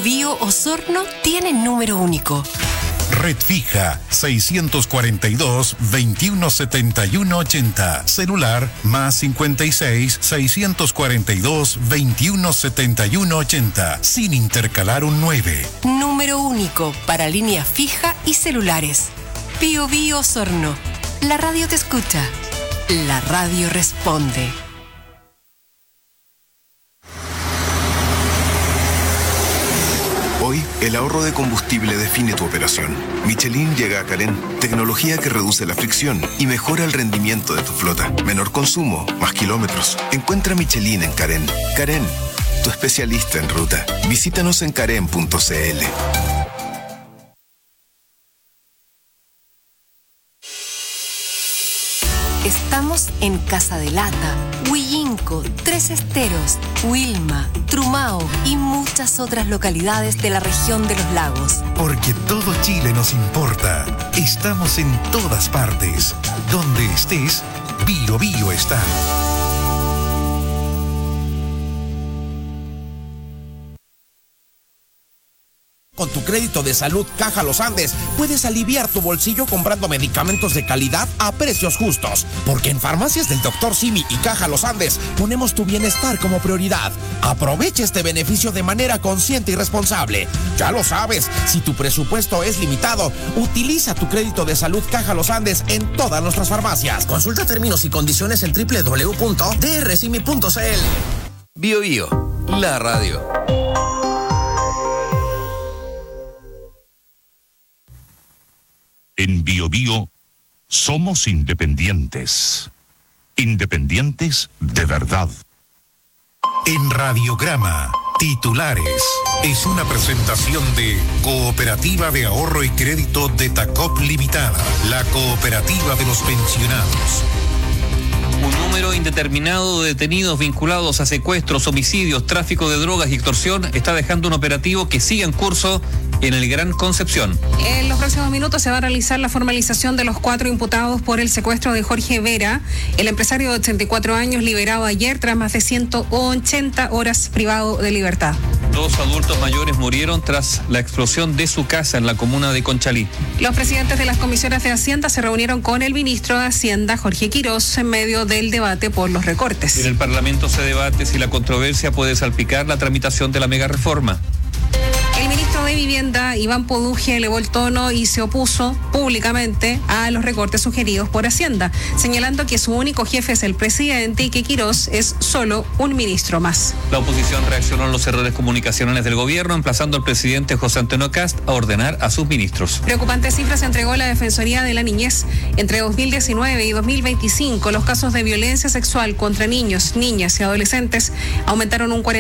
Bio Osorno tiene número único. Red fija 642-217180. Celular más 56 642 217180. Sin intercalar un 9. Número único para línea fija y celulares. Bio Bio Osorno. La radio te escucha. La radio responde. Hoy, el ahorro de combustible define tu operación. Michelin llega a Carén, tecnología que reduce la fricción y mejora el rendimiento de tu flota. Menor consumo, más kilómetros. Encuentra Michelin en Carén. Carén, tu especialista en ruta. Visítanos en carén.cl. Estamos en Casa de Lata, Huillinco, Tres Esteros, Huilma, Trumao y muchas otras localidades de la región de los lagos. Porque todo Chile nos importa. Estamos en todas partes. Donde estés, Bio Bio está. Con tu crédito de salud Caja Los Andes puedes aliviar tu bolsillo comprando medicamentos de calidad a precios justos. Porque en Farmacias del Dr. Simi y Caja Los Andes ponemos tu bienestar como prioridad. Aprovecha este beneficio de manera consciente y responsable. Ya lo sabes, si tu presupuesto es limitado, utiliza tu crédito de salud Caja Los Andes en todas nuestras farmacias. Consulta términos y condiciones en www.drsimi.cl. Bio Bio, la radio. En Bio Bio somos independientes. Independientes de verdad. En Radiograma, titulares. Es una presentación de Cooperativa de Ahorro y Crédito de Tacop Limitada, la cooperativa de los pensionados. Un número indeterminado de detenidos vinculados a secuestros, homicidios, tráfico de drogas y extorsión está dejando un operativo que sigue en curso en el Gran Concepción. En los próximos minutos se va a realizar la formalización de los 4 imputados por el secuestro de Jorge Vera, el empresario de 84 años liberado ayer tras más de 180 horas privado de libertad. 2 adultos mayores murieron tras la explosión de su casa en la comuna de Conchalí. Los presidentes de las comisiones de Hacienda se reunieron con el ministro de Hacienda, Jorge Quirós, en medio del debate por los recortes. En el Parlamento se debate si la controversia puede salpicar la tramitación de la megareforma. El ministro de Vivienda, Iván Poduje, elevó el tono y se opuso públicamente a los recortes sugeridos por Hacienda, señalando que su único jefe es el presidente y que Quirós es solo un ministro más. La oposición reaccionó a los errores comunicacionales del gobierno, emplazando al presidente José Antonio Kast a ordenar a sus ministros. Preocupantes cifras entregó la Defensoría de la Niñez. Entre 2019 y 2025, los casos de violencia sexual contra niños, niñas y adolescentes aumentaron un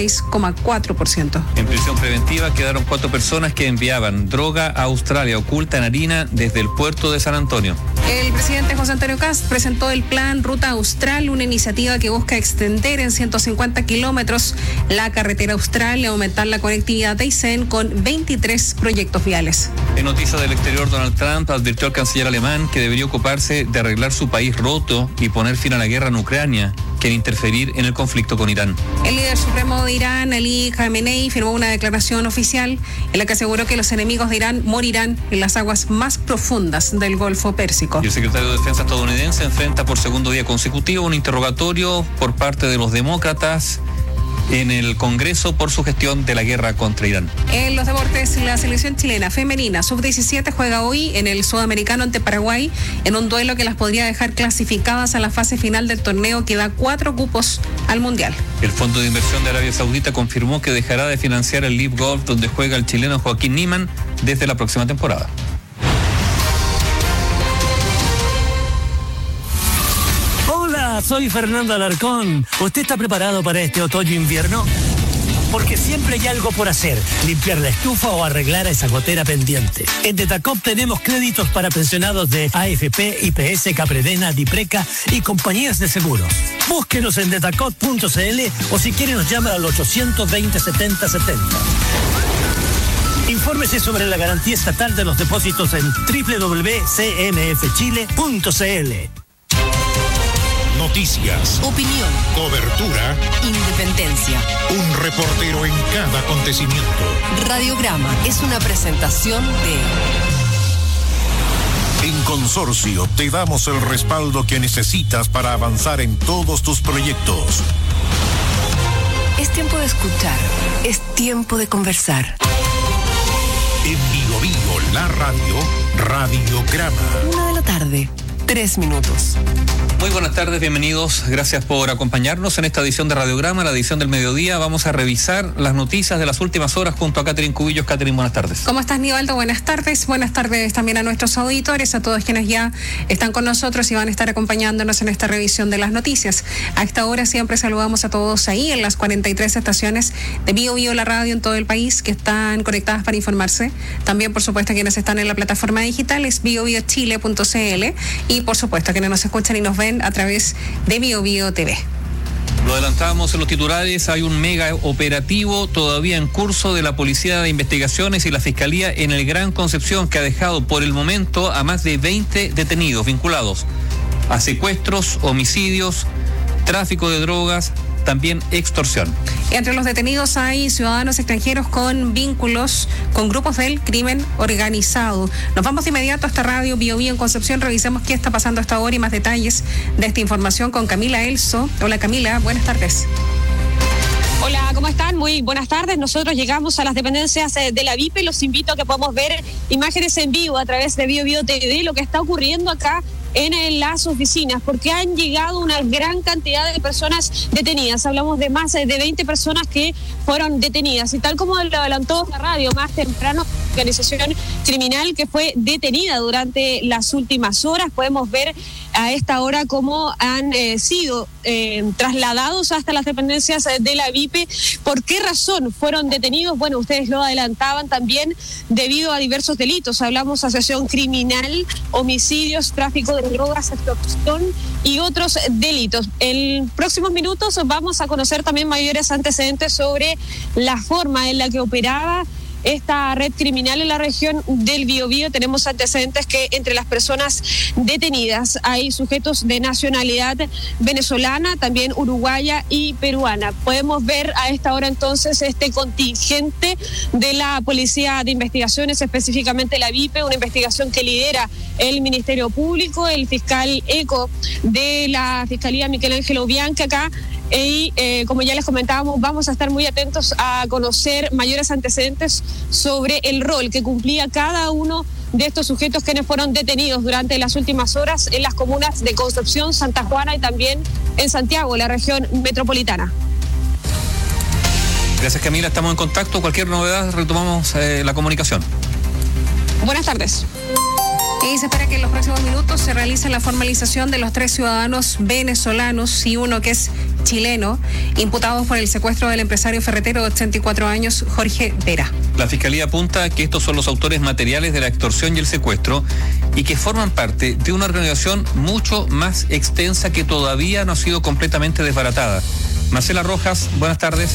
46,4%. En prisión preventiva quedaron 4 personas que enviaban droga a Australia oculta en harina desde el puerto de San Antonio. El presidente José Antonio Kast presentó el plan Ruta Austral, una iniciativa que busca extender en 150 kilómetros la carretera austral y aumentar la conectividad de Aysén con 23 proyectos viales. En noticias del exterior, Donald Trump advirtió al canciller alemán que debería ocuparse de arreglar su país roto y poner fin a la guerra en Ucrania, que interferir en el conflicto con Irán. El líder supremo de Irán, Ali Khamenei, firmó una declaración oficial en la que aseguró que los enemigos de Irán morirán en las aguas más profundas del Golfo Pérsico. Y el secretario de Defensa estadounidense enfrenta por segundo día consecutivo un interrogatorio por parte de los demócratas en el Congreso por su gestión de la guerra contra Irán. En los deportes, la selección chilena femenina sub-17 juega hoy en el Sudamericano ante Paraguay en un duelo que las podría dejar clasificadas a la fase final del torneo que da 4 cupos al Mundial. El Fondo de Inversión de Arabia Saudita confirmó que dejará de financiar el LIV Golf donde juega el chileno Joaquín Niemann desde la próxima temporada. Soy Fernando Alarcón. ¿Usted está preparado para este otoño-invierno? Porque siempre hay algo por hacer, limpiar la estufa o arreglar esa gotera pendiente. En Detacop tenemos créditos para pensionados de AFP, IPS, Capredena, Dipreca y compañías de seguros. Búsquenos en detacop.cl o si quiere nos llama al 820-7070. Infórmese sobre la garantía estatal de los depósitos en www.cmfchile.cl. Noticias, Opinión, cobertura, independencia. un reportero en cada acontecimiento. Radiograma es una presentación de... En Consorcio te damos el respaldo que necesitas para avanzar en todos tus proyectos. Es tiempo de escuchar, es tiempo de conversar. En Bio Bio, la radio, Radiograma. 1:00 p.m, 3 minutos. Muy buenas tardes, bienvenidos. Gracias por acompañarnos en esta edición de Radiograma, la edición del mediodía. Vamos a revisar las noticias de las últimas horas junto a Catherine Cubillos. Catherine, buenas tardes. ¿Cómo estás, Nivaldo? Buenas tardes. Buenas tardes también a nuestros auditores, a todos quienes ya están con nosotros y van a estar acompañándonos en esta revisión de las noticias. A esta hora siempre saludamos a todos ahí en las 43 estaciones de Bio Bio, la radio en todo el país, que están conectadas para informarse. También, por supuesto, quienes están en la plataforma digital es biobiochile.cl y, por supuesto, quienes nos escuchan y nos ven a través de Bio Bio TV. Lo adelantábamos en los titulares, hay un mega operativo todavía en curso de la Policía de Investigaciones y la Fiscalía en el Gran Concepción, que ha dejado por el momento a más de 20 detenidos vinculados a secuestros, homicidios, tráfico de drogas, también extorsión. Entre los detenidos hay ciudadanos extranjeros con vínculos con grupos del crimen organizado. Nos vamos de inmediato a esta radio Bio Bio en Concepción. Revisemos qué está pasando hasta ahora y más detalles de esta información con Camila Elso. Hola, Camila, buenas tardes. Hola, ¿cómo están? Muy buenas tardes. Nosotros llegamos a las dependencias de la VIP. Los invito a que podamos ver imágenes en vivo a través de Bio Bio TV, lo que está ocurriendo acá en las oficinas, porque han llegado una gran cantidad de personas detenidas. Hablamos de más de 20 personas que fueron detenidas. Y tal como lo adelantó la radio más temprano, organización criminal que fue detenida durante las últimas horas. Podemos ver a esta hora cómo han sido trasladados hasta las dependencias de la VIP. ¿Por qué razón fueron detenidos? Bueno, ustedes lo adelantaban también debido a diversos delitos. Hablamos de asociación criminal, homicidios, tráfico de drogas, extorsión y otros delitos. En próximos minutos vamos a conocer también mayores antecedentes sobre la forma en la que operaba esta red criminal en la región del Biobío. Tenemos antecedentes que entre las personas detenidas hay sujetos de nacionalidad venezolana, también uruguaya y peruana. Podemos ver a esta hora entonces este contingente de la Policía de Investigaciones, específicamente la VIP, una investigación que lidera el Ministerio Público, el fiscal ECO de la Fiscalía Miguel Ángel Bianchi acá. Y como ya les comentábamos, vamos a estar muy atentos a conocer mayores antecedentes sobre el rol que cumplía cada uno de estos sujetos quienes fueron detenidos durante las últimas horas en las comunas de Concepción, Santa Juana y también en Santiago, la región metropolitana. Gracias, Camila, estamos en contacto. Cualquier novedad retomamos la comunicación. Buenas tardes. Y se espera que en los próximos minutos se realice la formalización de los 3 ciudadanos venezolanos y uno que es chileno, imputados por el secuestro del empresario ferretero de 84 años, Jorge Vera. La Fiscalía apunta que estos son los autores materiales de la extorsión y el secuestro y que forman parte de una organización mucho más extensa que todavía no ha sido completamente desbaratada. Marcela Rojas, buenas tardes.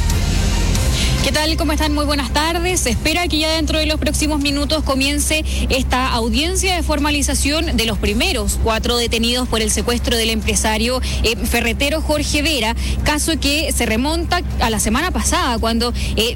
¿Qué tal? ¿Cómo están? Muy buenas tardes. Se espera que ya dentro de los próximos minutos comience esta audiencia de formalización de los primeros 4 detenidos por el secuestro del empresario ferretero Jorge Vera, caso que se remonta a la semana pasada cuando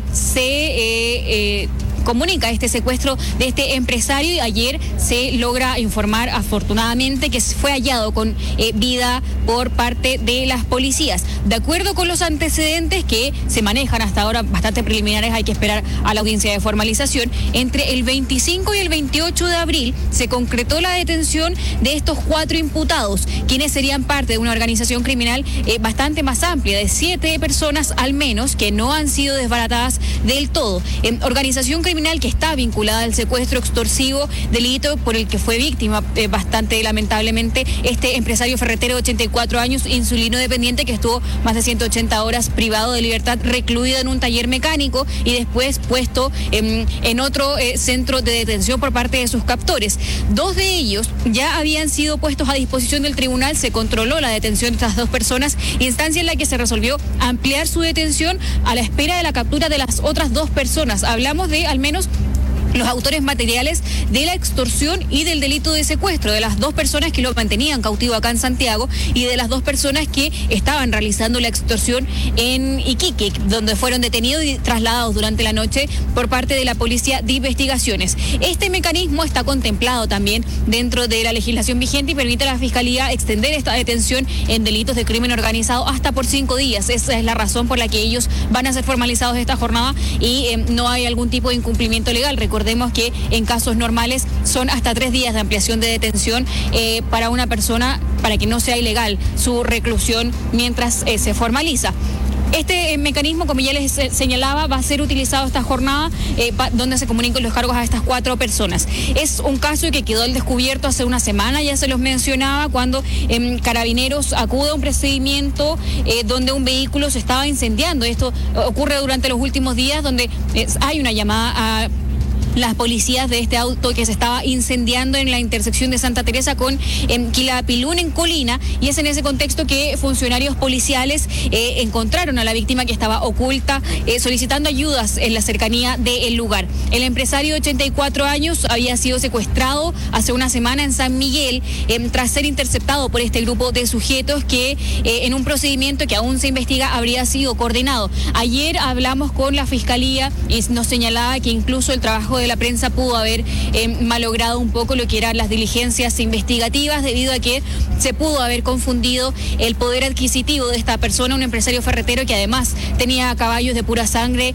se comunica este secuestro de este empresario y ayer se logra informar afortunadamente que fue hallado con vida por parte de las policías. De acuerdo con los antecedentes que se manejan hasta ahora, bastante preliminares, hay que esperar a la audiencia de formalización, entre el 25 y el 28 de abril se concretó la detención de estos 4 imputados, quienes serían parte de una organización criminal bastante más amplia, de 7 personas al menos, que no han sido desbaratadas del todo. Organización criminal que está vinculada al secuestro extorsivo, delito por el que fue víctima bastante lamentablemente este empresario ferretero de 84 años, insulino dependiente, que estuvo más de 180 horas privado de libertad, recluido en un taller mecánico y después puesto en otro centro de detención por parte de sus captores. 2 de ellos ya habían sido puestos a disposición del tribunal, se controló la detención de estas 2 personas, instancia en la que se resolvió ampliar su detención a la espera de la captura de las otras 2 personas. Hablamos de al menos los autores materiales de la extorsión y del delito de secuestro, de las 2 personas que lo mantenían cautivo acá en Santiago y de las 2 personas que estaban realizando la extorsión en Iquique, donde fueron detenidos y trasladados durante la noche por parte de la Policía de Investigaciones. Este mecanismo está contemplado también dentro de la legislación vigente y permite a la Fiscalía extender esta detención en delitos de crimen organizado hasta por 5 días. Esa es la razón por la que ellos van a ser formalizados esta jornada y no hay algún tipo de incumplimiento legal. Recordemos que en casos normales son hasta 3 días de ampliación de detención para una persona, para que no sea ilegal su reclusión mientras se formaliza. Este mecanismo, como ya les señalaba, va a ser utilizado esta jornada donde se comunican los cargos a estas 4 personas. Es un caso que quedó al descubierto hace una semana, ya se los mencionaba, cuando Carabineros acude a un procedimiento donde un vehículo se estaba incendiando. Esto ocurre durante los últimos días, donde hay una llamada a las policías de este auto que se estaba incendiando en la intersección de Santa Teresa con Quilapilún en Colina, y es en ese contexto que funcionarios policiales encontraron a la víctima que estaba oculta solicitando ayudas en la cercanía del lugar. El empresario de 84 años había sido secuestrado hace una semana en San Miguel tras ser interceptado por este grupo de sujetos que en un procedimiento que aún se investiga habría sido coordinado. Ayer hablamos con la Fiscalía y nos señalaba que incluso el trabajo de la prensa pudo haber malogrado un poco lo que eran las diligencias investigativas, debido a que se pudo haber confundido el poder adquisitivo de esta persona, un empresario ferretero que además tenía caballos de pura sangre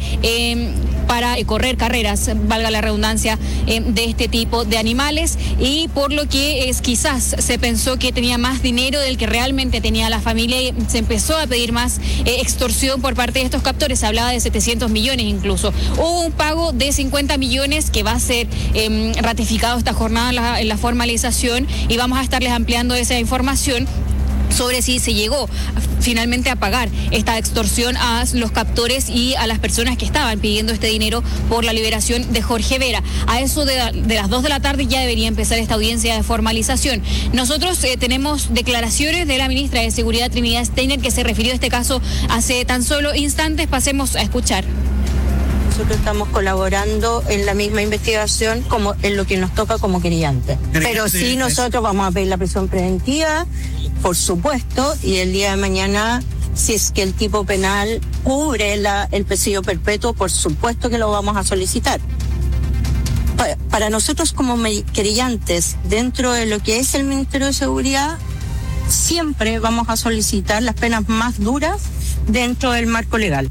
para correr carreras, valga la redundancia, de este tipo de animales, y por lo que quizás se pensó que tenía más dinero del que realmente tenía la familia y se empezó a pedir más extorsión por parte de estos captores. Se hablaba de 700 millones incluso. Hubo un pago de 50 millones que va a ser ratificado esta jornada en la formalización, y vamos a estarles ampliando esa información sobre si se llegó finalmente a pagar esta extorsión a los captores y a las personas que estaban pidiendo este dinero por la liberación de Jorge Vera. A eso de las 2 de la tarde ya debería empezar esta audiencia de formalización. Nosotros tenemos declaraciones de la ministra de Seguridad, Trinidad Steiner, que se refirió a este caso hace tan solo instantes. Pasemos a escuchar. Nosotros estamos colaborando en la misma investigación como en lo que nos toca como querellantes. Pero sí, nosotros vamos a pedir la prisión preventiva, por supuesto, y el día de mañana, si es que el tipo penal cubre el presidio perpetuo, por supuesto que lo vamos a solicitar. Para nosotros como querellantes, dentro de lo que es el Ministerio de Seguridad, siempre vamos a solicitar las penas más duras dentro del marco legal.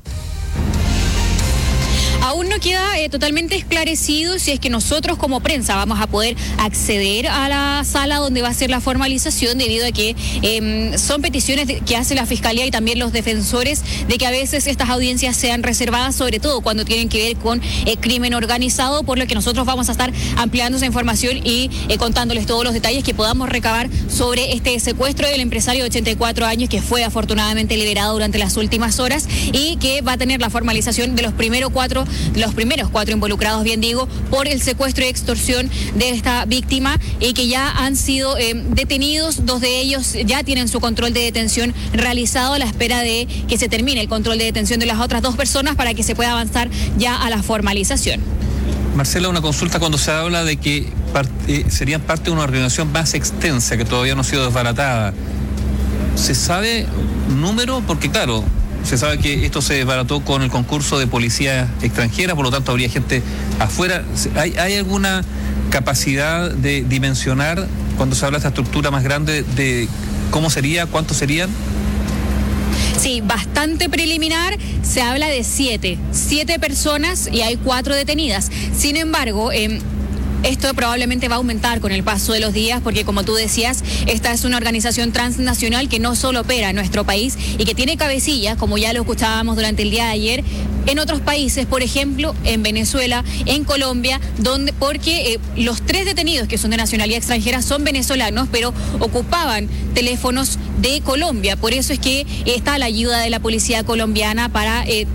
Aún no queda totalmente esclarecido si es que nosotros como prensa vamos a poder acceder a la sala donde va a ser la formalización, debido a que son peticiones que hace la Fiscalía y también los defensores de que a veces estas audiencias sean reservadas, sobre todo cuando tienen que ver con crimen organizado, por lo que nosotros vamos a estar ampliando esa información y contándoles todos los detalles que podamos recabar sobre este secuestro del empresario de 84 años que fue afortunadamente liberado durante las últimas horas y que va a tener la formalización de los primeros 4 involucrados, bien digo, por el secuestro y extorsión de esta víctima, y que ya han sido detenidos. 2 de ellos ya tienen su control de detención realizado a la espera de que se termine el control de detención de las otras 2 personas para que se pueda avanzar ya a la formalización. Marcela, una consulta cuando se habla de que serían parte de una organización más extensa que todavía no ha sido desbaratada. ¿Se sabe número? Porque claro, se sabe que esto se desbarató con el concurso de policía extranjera, por lo tanto habría gente afuera. ¿Hay alguna capacidad de dimensionar, cuando se habla de esta estructura más grande, de cómo sería, cuántos serían? Sí, bastante preliminar. Se habla de 7 personas y hay 4 detenidas. Sin embargo, esto probablemente va a aumentar con el paso de los días, porque como tú decías, esta es una organización transnacional que no solo opera en nuestro país y que tiene cabecillas, como ya lo escuchábamos durante el día de ayer, en otros países, por ejemplo, en Venezuela, en Colombia, porque los 3 detenidos que son de nacionalidad extranjera son venezolanos, pero ocupaban teléfonos de Colombia. Por eso es que está la ayuda de la policía colombiana para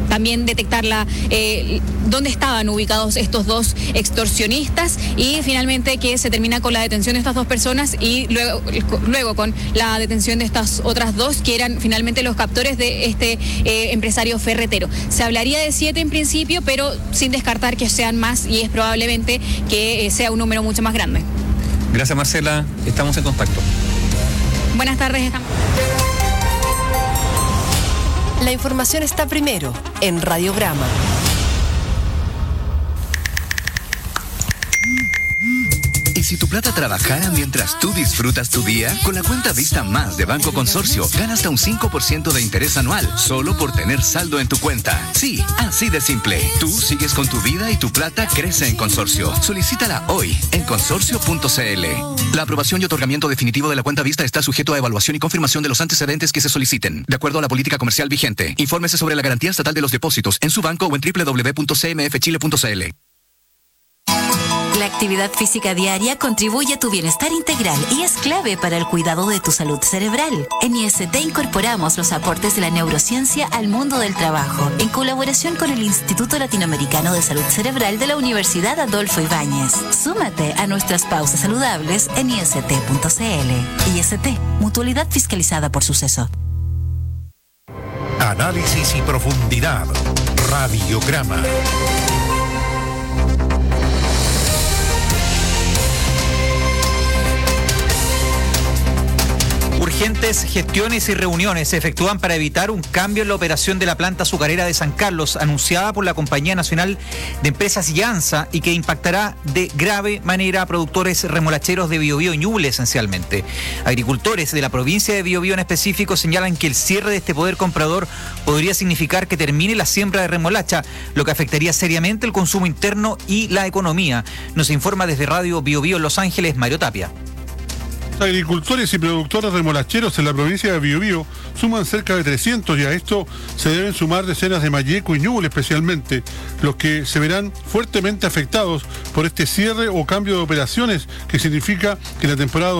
también detectar dónde estaban ubicados estos dos extorsionistas y finalmente que se termina con la detención de estas dos personas y luego con la detención de estas otras dos que eran finalmente los captores de este empresario ferretero. Se hablaría de 7 en principio, pero sin descartar que sean más y es probablemente que sea un número mucho más grande. Gracias, Marcela. Estamos en contacto. Buenas tardes. La información está primero en Radiograma. ¿Y si tu plata trabajara mientras tú disfrutas tu día? Con la cuenta Vista Más de Banco Consorcio, gana hasta un 5% de interés anual, solo por tener saldo en tu cuenta. Sí, así de simple. Tú sigues con tu vida y tu plata crece en Consorcio. Solicítala hoy en consorcio.cl. La aprobación y otorgamiento definitivo de la cuenta Vista está sujeto a evaluación y confirmación de los antecedentes que se soliciten, de acuerdo a la política comercial vigente. Infórmese sobre la garantía estatal de los depósitos en su banco o en www.cmfchile.cl. La actividad física diaria contribuye a tu bienestar integral y es clave para el cuidado de tu salud cerebral. En IST incorporamos los aportes de la neurociencia al mundo del trabajo, en colaboración con el Instituto Latinoamericano de Salud Cerebral de la Universidad Adolfo Ibáñez. Súmate a nuestras pausas saludables en ist.cl. IST, mutualidad fiscalizada por Suceso. Análisis y profundidad. Radiograma. Urgentes gestiones y reuniones se efectúan para evitar un cambio en la operación de la planta azucarera de San Carlos, anunciada por la Compañía Nacional de Empresas Llanza y que impactará de grave manera a productores remolacheros de Biobío y Ñuble esencialmente. Agricultores de la provincia de Biobío en específico señalan que el cierre de este poder comprador podría significar que termine la siembra de remolacha, lo que afectaría seriamente el consumo interno y la economía. Nos informa desde Radio Biobío en Los Ángeles, Mario Tapia. Agricultores y productores remolacheros en la provincia de Biobío suman cerca de 300 y a esto se deben sumar decenas de Malleco y Ñuble especialmente, los que se verán fuertemente afectados por este cierre o cambio de operaciones que significa que en la temporada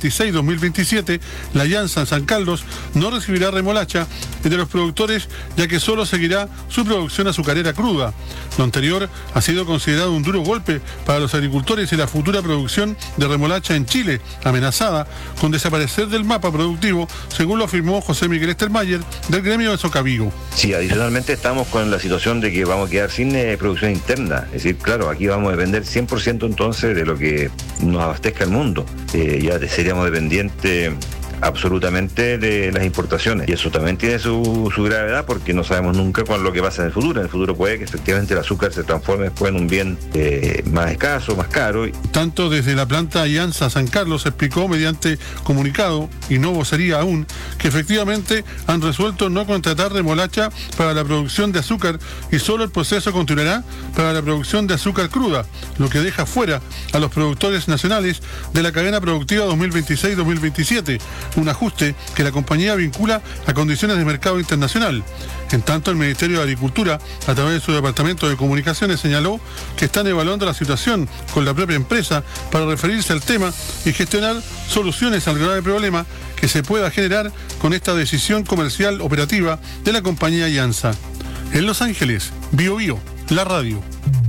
2026-2027 la Llanza en San Carlos no recibirá remolacha de los productores ya que solo seguirá su producción azucarera cruda. Lo anterior ha sido considerado un duro golpe para los agricultores y la futura producción de remolacha en Chile, amenazada con desaparecer del mapa productivo, según lo afirmó José Miguel Estermayer del gremio de Socavigo. Sí, adicionalmente estamos con la situación de que vamos a quedar sin producción interna, es decir, claro, aquí vamos a depender 100% entonces de lo que nos abastezca el mundo, ya seríamos dependientes absolutamente de las importaciones y eso también tiene su gravedad porque no sabemos nunca con lo que pasa en el futuro. En el futuro puede que efectivamente el azúcar se transforme después en un bien más escaso, más caro. Tanto desde la planta Llanza San Carlos se explicó mediante comunicado, y no vocería aún, que efectivamente han resuelto no contratar remolacha para la producción de azúcar y solo el proceso continuará para la producción de azúcar cruda, lo que deja fuera a los productores nacionales de la cadena productiva 2026-2027, un ajuste que la compañía vincula a condiciones de mercado internacional. En tanto, el Ministerio de Agricultura, a través de su Departamento de Comunicaciones, señaló que están evaluando la situación con la propia empresa para referirse al tema y gestionar soluciones al grave problema que se pueda generar con esta decisión comercial operativa de la compañía Llanza. En Los Ángeles, Biobío, la radio.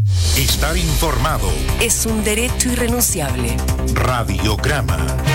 Estar informado es un derecho irrenunciable. Radiograma.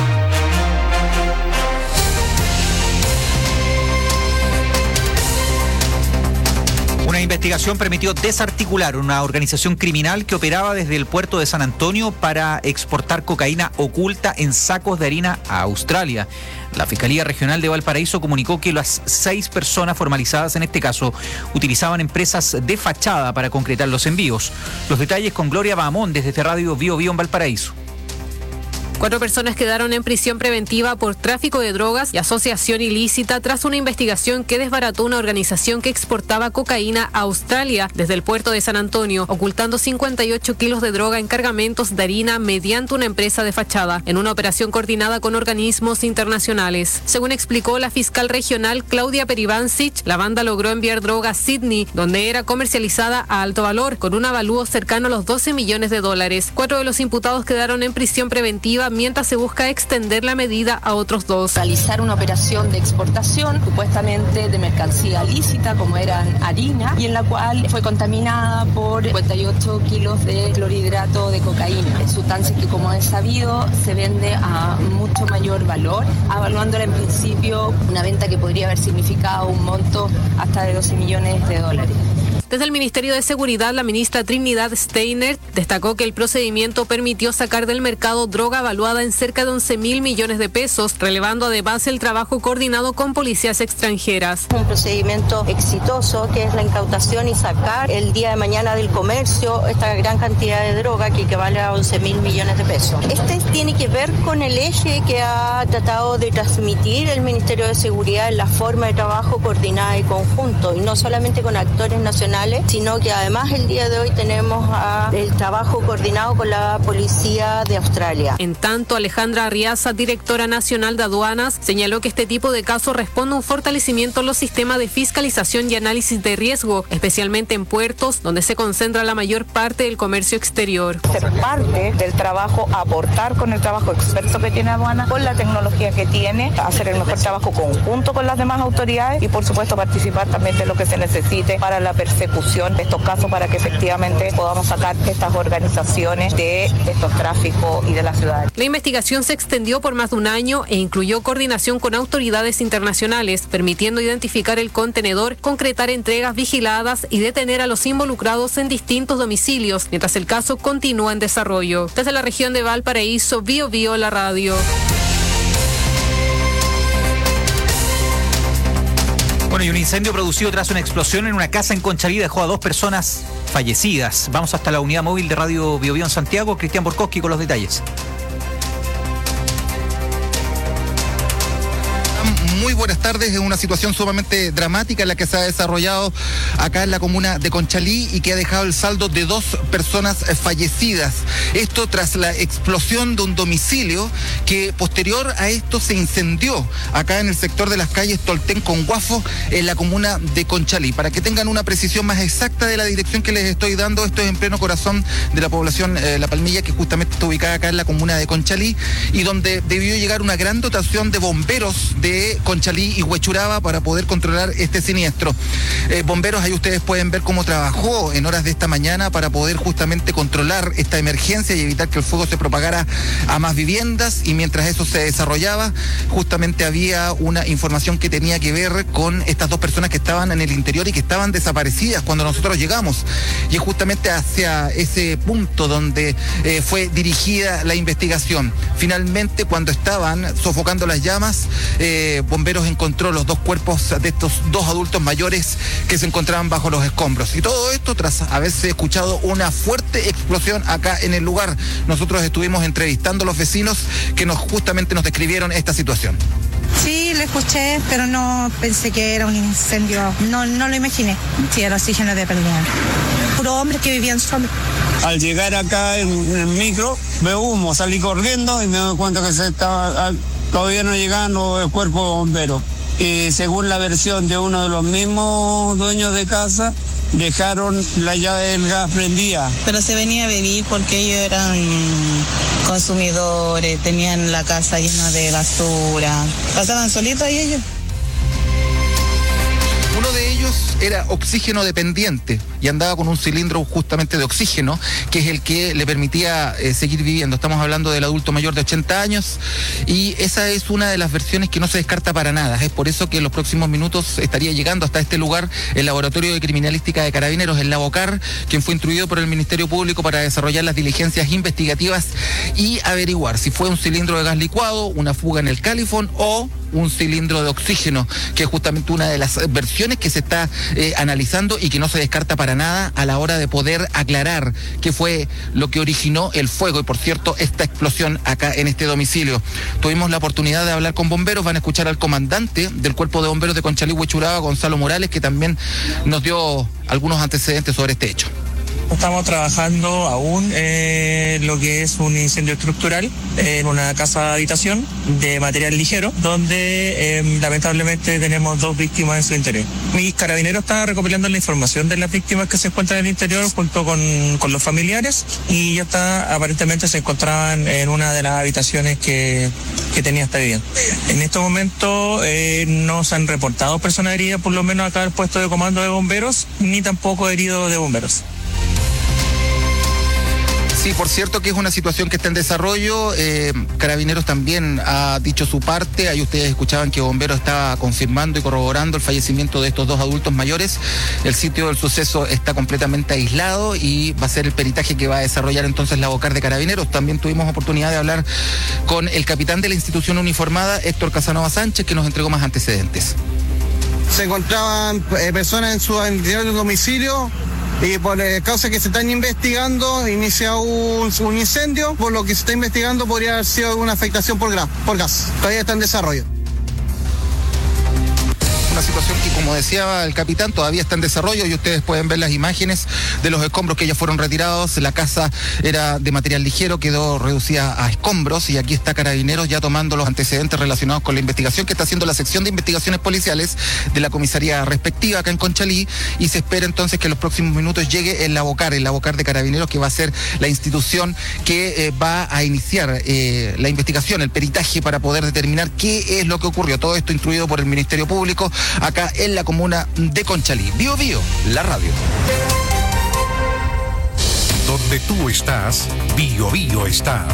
Una investigación permitió desarticular una organización criminal que operaba desde el puerto de San Antonio para exportar cocaína oculta en sacos de harina a Australia. La Fiscalía Regional de Valparaíso comunicó que las 6 personas formalizadas en este caso utilizaban empresas de fachada para concretar los envíos. Los detalles con Gloria Bahamón desde Radio Biobío en Valparaíso. 4 personas quedaron en prisión preventiva por tráfico de drogas y asociación ilícita tras una investigación que desbarató una organización que exportaba cocaína a Australia desde el puerto de San Antonio, ocultando 58 kilos de droga en cargamentos de harina mediante una empresa de fachada, en una operación coordinada con organismos internacionales. Según explicó la fiscal regional Claudia Peribancic, la banda logró enviar droga a Sydney, donde era comercializada a alto valor, con un avalúo cercano a los $12 millones. 4 de los imputados quedaron en prisión preventiva detenida mientras se busca extender la medida a otros 2. Realizar una operación de exportación, supuestamente de mercancía lícita, como eran harina, y en la cual fue contaminada por 58 kilos de clorhidrato de cocaína, sustancia que, como es sabido, se vende a mucho mayor valor, evaluándola en principio una venta que podría haber significado un monto hasta de $12 millones. Desde el Ministerio de Seguridad, la ministra Trinidad Steiner destacó que el procedimiento permitió sacar del mercado droga valuada en cerca de 11.000 millones de pesos, relevando además el trabajo coordinado con policías extranjeras. Un procedimiento exitoso que es la incautación y sacar el día de mañana del comercio esta gran cantidad de droga que equivale a 11.000 millones de pesos. Este tiene que ver con el eje que ha tratado de transmitir el Ministerio de Seguridad en la forma de trabajo coordinada y conjunto, y no solamente con actores nacionales, sino que además el día de hoy tenemos el trabajo coordinado con la Policía de Australia. En tanto, Alejandra Arriaza, directora nacional de aduanas, señaló que este tipo de casos responde a un fortalecimiento en los sistemas de fiscalización y análisis de riesgo, especialmente en puertos, donde se concentra la mayor parte del comercio exterior. Ser parte del trabajo, aportar con el trabajo experto que tiene aduana, con la tecnología que tiene, hacer el mejor trabajo conjunto con las demás autoridades y, por supuesto, participar también de lo que se necesite para la persecución de estos casos, para que efectivamente podamos sacar estas organizaciones de estos tráficos y de la ciudad. La investigación se extendió por más de un año e incluyó coordinación con autoridades internacionales, permitiendo identificar el contenedor, concretar entregas vigiladas y detener a los involucrados en distintos domicilios, mientras el caso continúa en desarrollo. Desde la región de Valparaíso, Bio Bio, la radio. Bueno, y un incendio producido tras una explosión en una casa en Conchalí dejó a 2 personas fallecidas. Vamos hasta la unidad móvil de Radio Bio Bio en Santiago. Cristian Borkowski con los detalles. Muy buenas tardes. Es una situación sumamente dramática en la que se ha desarrollado acá en la comuna de Conchalí y que ha dejado el saldo de 2 personas fallecidas. Esto tras la explosión de un domicilio que posterior a esto se incendió acá en el sector de las calles Tolten con Guafo en la comuna de Conchalí. Para que tengan una precisión más exacta de la dirección que les estoy dando, esto es en pleno corazón de la población La Palmilla, que justamente está ubicada acá en la comuna de Conchalí y donde debió llegar una gran dotación de bomberos de Conchalí y Huechuraba para poder controlar este siniestro. Bomberos, ahí ustedes pueden ver cómo trabajó en horas de esta mañana para poder justamente controlar esta emergencia y evitar que el fuego se propagara a más viviendas, y mientras eso se desarrollaba, justamente había una información que tenía que ver con estas 2 personas que estaban en el interior y que estaban desaparecidas cuando nosotros llegamos, y es justamente hacia ese punto donde fue dirigida la investigación. Finalmente, cuando estaban sofocando las llamas, bomberos encontró los 2 cuerpos de estos 2 adultos mayores que se encontraban bajo los escombros. Y todo esto tras haberse escuchado una fuerte explosión acá en el lugar. Nosotros estuvimos entrevistando a los vecinos que justamente nos describieron esta situación. Sí, lo escuché, pero no pensé que era un incendio. No lo imaginé. Sí, el oxígeno de pérdida. Puro hombres que vivían solos. Al llegar acá en el micro, veo humo, salí corriendo y me doy cuenta que todavía no llegaban los cuerpos de bomberos. Y según la versión de uno de los mismos dueños de casa, dejaron la llave del gas prendida. Pero se venía a venir porque ellos eran consumidores, tenían la casa llena de basura. Pasaban solitos ahí ellos. Uno de ellos era oxígeno dependiente y andaba con un cilindro justamente de oxígeno, que es el que le permitía seguir viviendo. Estamos hablando del adulto mayor de 80 años y esa es una de las versiones que no se descarta para nada. Es por eso que en los próximos minutos estaría llegando hasta este lugar el Laboratorio de Criminalística de Carabineros, el Labocar, quien fue instruido por el Ministerio Público para desarrollar las diligencias investigativas y averiguar si fue un cilindro de gas licuado, una fuga en el califón o un cilindro de oxígeno, que es justamente una de las versiones que se está analizando y que no se descarta para nada a la hora de poder aclarar qué fue lo que originó el fuego y, por cierto, esta explosión acá en este domicilio. Tuvimos la oportunidad de hablar con bomberos. Van a escuchar al comandante del Cuerpo de Bomberos de Conchalí, Huechuraba, Gonzalo Morales, que también nos dio algunos antecedentes sobre este hecho. Estamos trabajando aún lo que es un incendio estructural en una casa de habitación de material ligero, donde lamentablemente tenemos 2 víctimas en su interior. Mis carabineros están recopilando la información de las víctimas que se encuentran en el interior junto con los familiares, y ya aparentemente se encontraban en una de las habitaciones que tenía esta vivienda. En este momento no se han reportado personas heridas, por lo menos acá al puesto de comando de bomberos, ni tampoco heridos de bomberos. Sí, por cierto que es una situación que está en desarrollo. Carabineros también ha dicho su parte. Ahí ustedes escuchaban que Bomberos estaba confirmando y corroborando el fallecimiento de estos 2 adultos mayores. El sitio del suceso está completamente aislado y va a ser el peritaje que va a desarrollar entonces la vocal de Carabineros. También tuvimos oportunidad de hablar con el capitán de la institución uniformada, Héctor Casanova Sánchez, que nos entregó más antecedentes. Se encontraban personas en su interior del domicilio, y por causa que se están investigando, inicia un incendio. Por lo que se está investigando podría haber sido una afectación por gas. Todavía está en desarrollo. Una situación que, como decía el capitán, todavía está en desarrollo, y ustedes pueden ver las imágenes de los escombros que ya fueron retirados. La casa era de material ligero, quedó reducida a escombros, y aquí está Carabineros ya tomando los antecedentes relacionados con la investigación que está haciendo la sección de investigaciones policiales de la comisaría respectiva acá en Conchalí, y se espera entonces que en los próximos minutos llegue el abocar de Carabineros, que va a ser la institución que va a iniciar la investigación, el peritaje, para poder determinar qué es lo que ocurrió. Todo esto instruido por el Ministerio Público acá en la comuna de Conchalí. Bio Bio, la radio. Donde tú estás, Bio Bio está.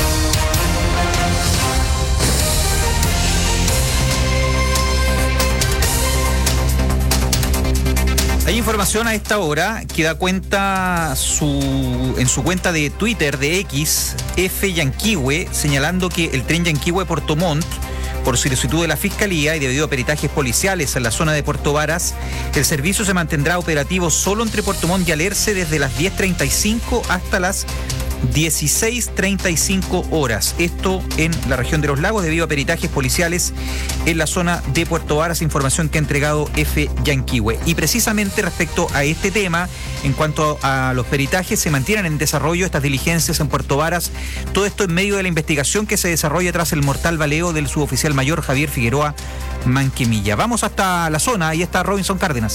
Hay información a esta hora que da cuenta en su cuenta de Twitter de X, F. Yanquihue, señalando que el tren Yanquihue-Puerto Montt, por solicitud de la Fiscalía y debido a peritajes policiales en la zona de Puerto Varas, el servicio se mantendrá operativo solo entre Puerto Montt y Alerce desde las 10:35 hasta las 16:35 horas. Esto en la región de Los Lagos debido a peritajes policiales en la zona de Puerto Varas, información que ha entregado F. Yanquihue. Y precisamente respecto a este tema, en cuanto a los peritajes, se mantienen en desarrollo estas diligencias en Puerto Varas. Todo esto en medio de la investigación que se desarrolla tras el mortal baleo del suboficial mayor Javier Figueroa Manquemilla. Vamos hasta la zona, ahí está Robinson Cárdenas.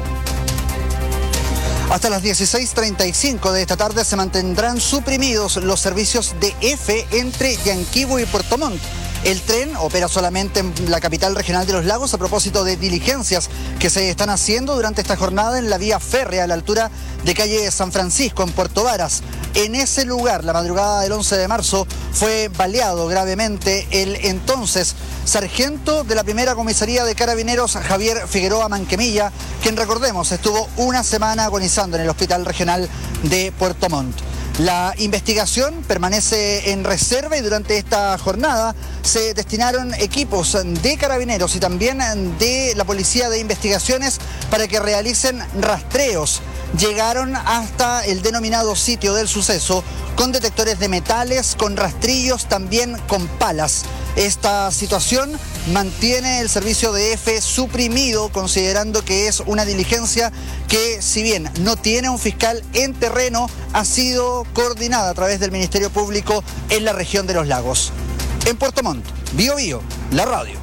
Hasta las 16:35 de esta tarde se mantendrán suprimidos los servicios de F entre Yanquihue y Puerto Montt. El tren opera solamente en la capital regional de Los Lagos a propósito de diligencias que se están haciendo durante esta jornada en la vía férrea a la altura de calle San Francisco en Puerto Varas. En ese lugar, la madrugada del 11 de marzo, fue baleado gravemente el entonces sargento de la primera comisaría de Carabineros, Javier Figueroa Manquemilla, quien, recordemos, estuvo una semana agonizando en el hospital regional de Puerto Montt. La investigación permanece en reserva y durante esta jornada se destinaron equipos de Carabineros y también de la Policía de Investigaciones para que realicen rastreos. Llegaron hasta el denominado sitio del suceso con detectores de metales, con rastrillos, también con palas. Esta situación mantiene el servicio de F suprimido, considerando que es una diligencia que, si bien no tiene un fiscal en terreno, ha sido coordinada a través del Ministerio Público en la región de Los Lagos. En Puerto Montt, Bio Bio, la radio.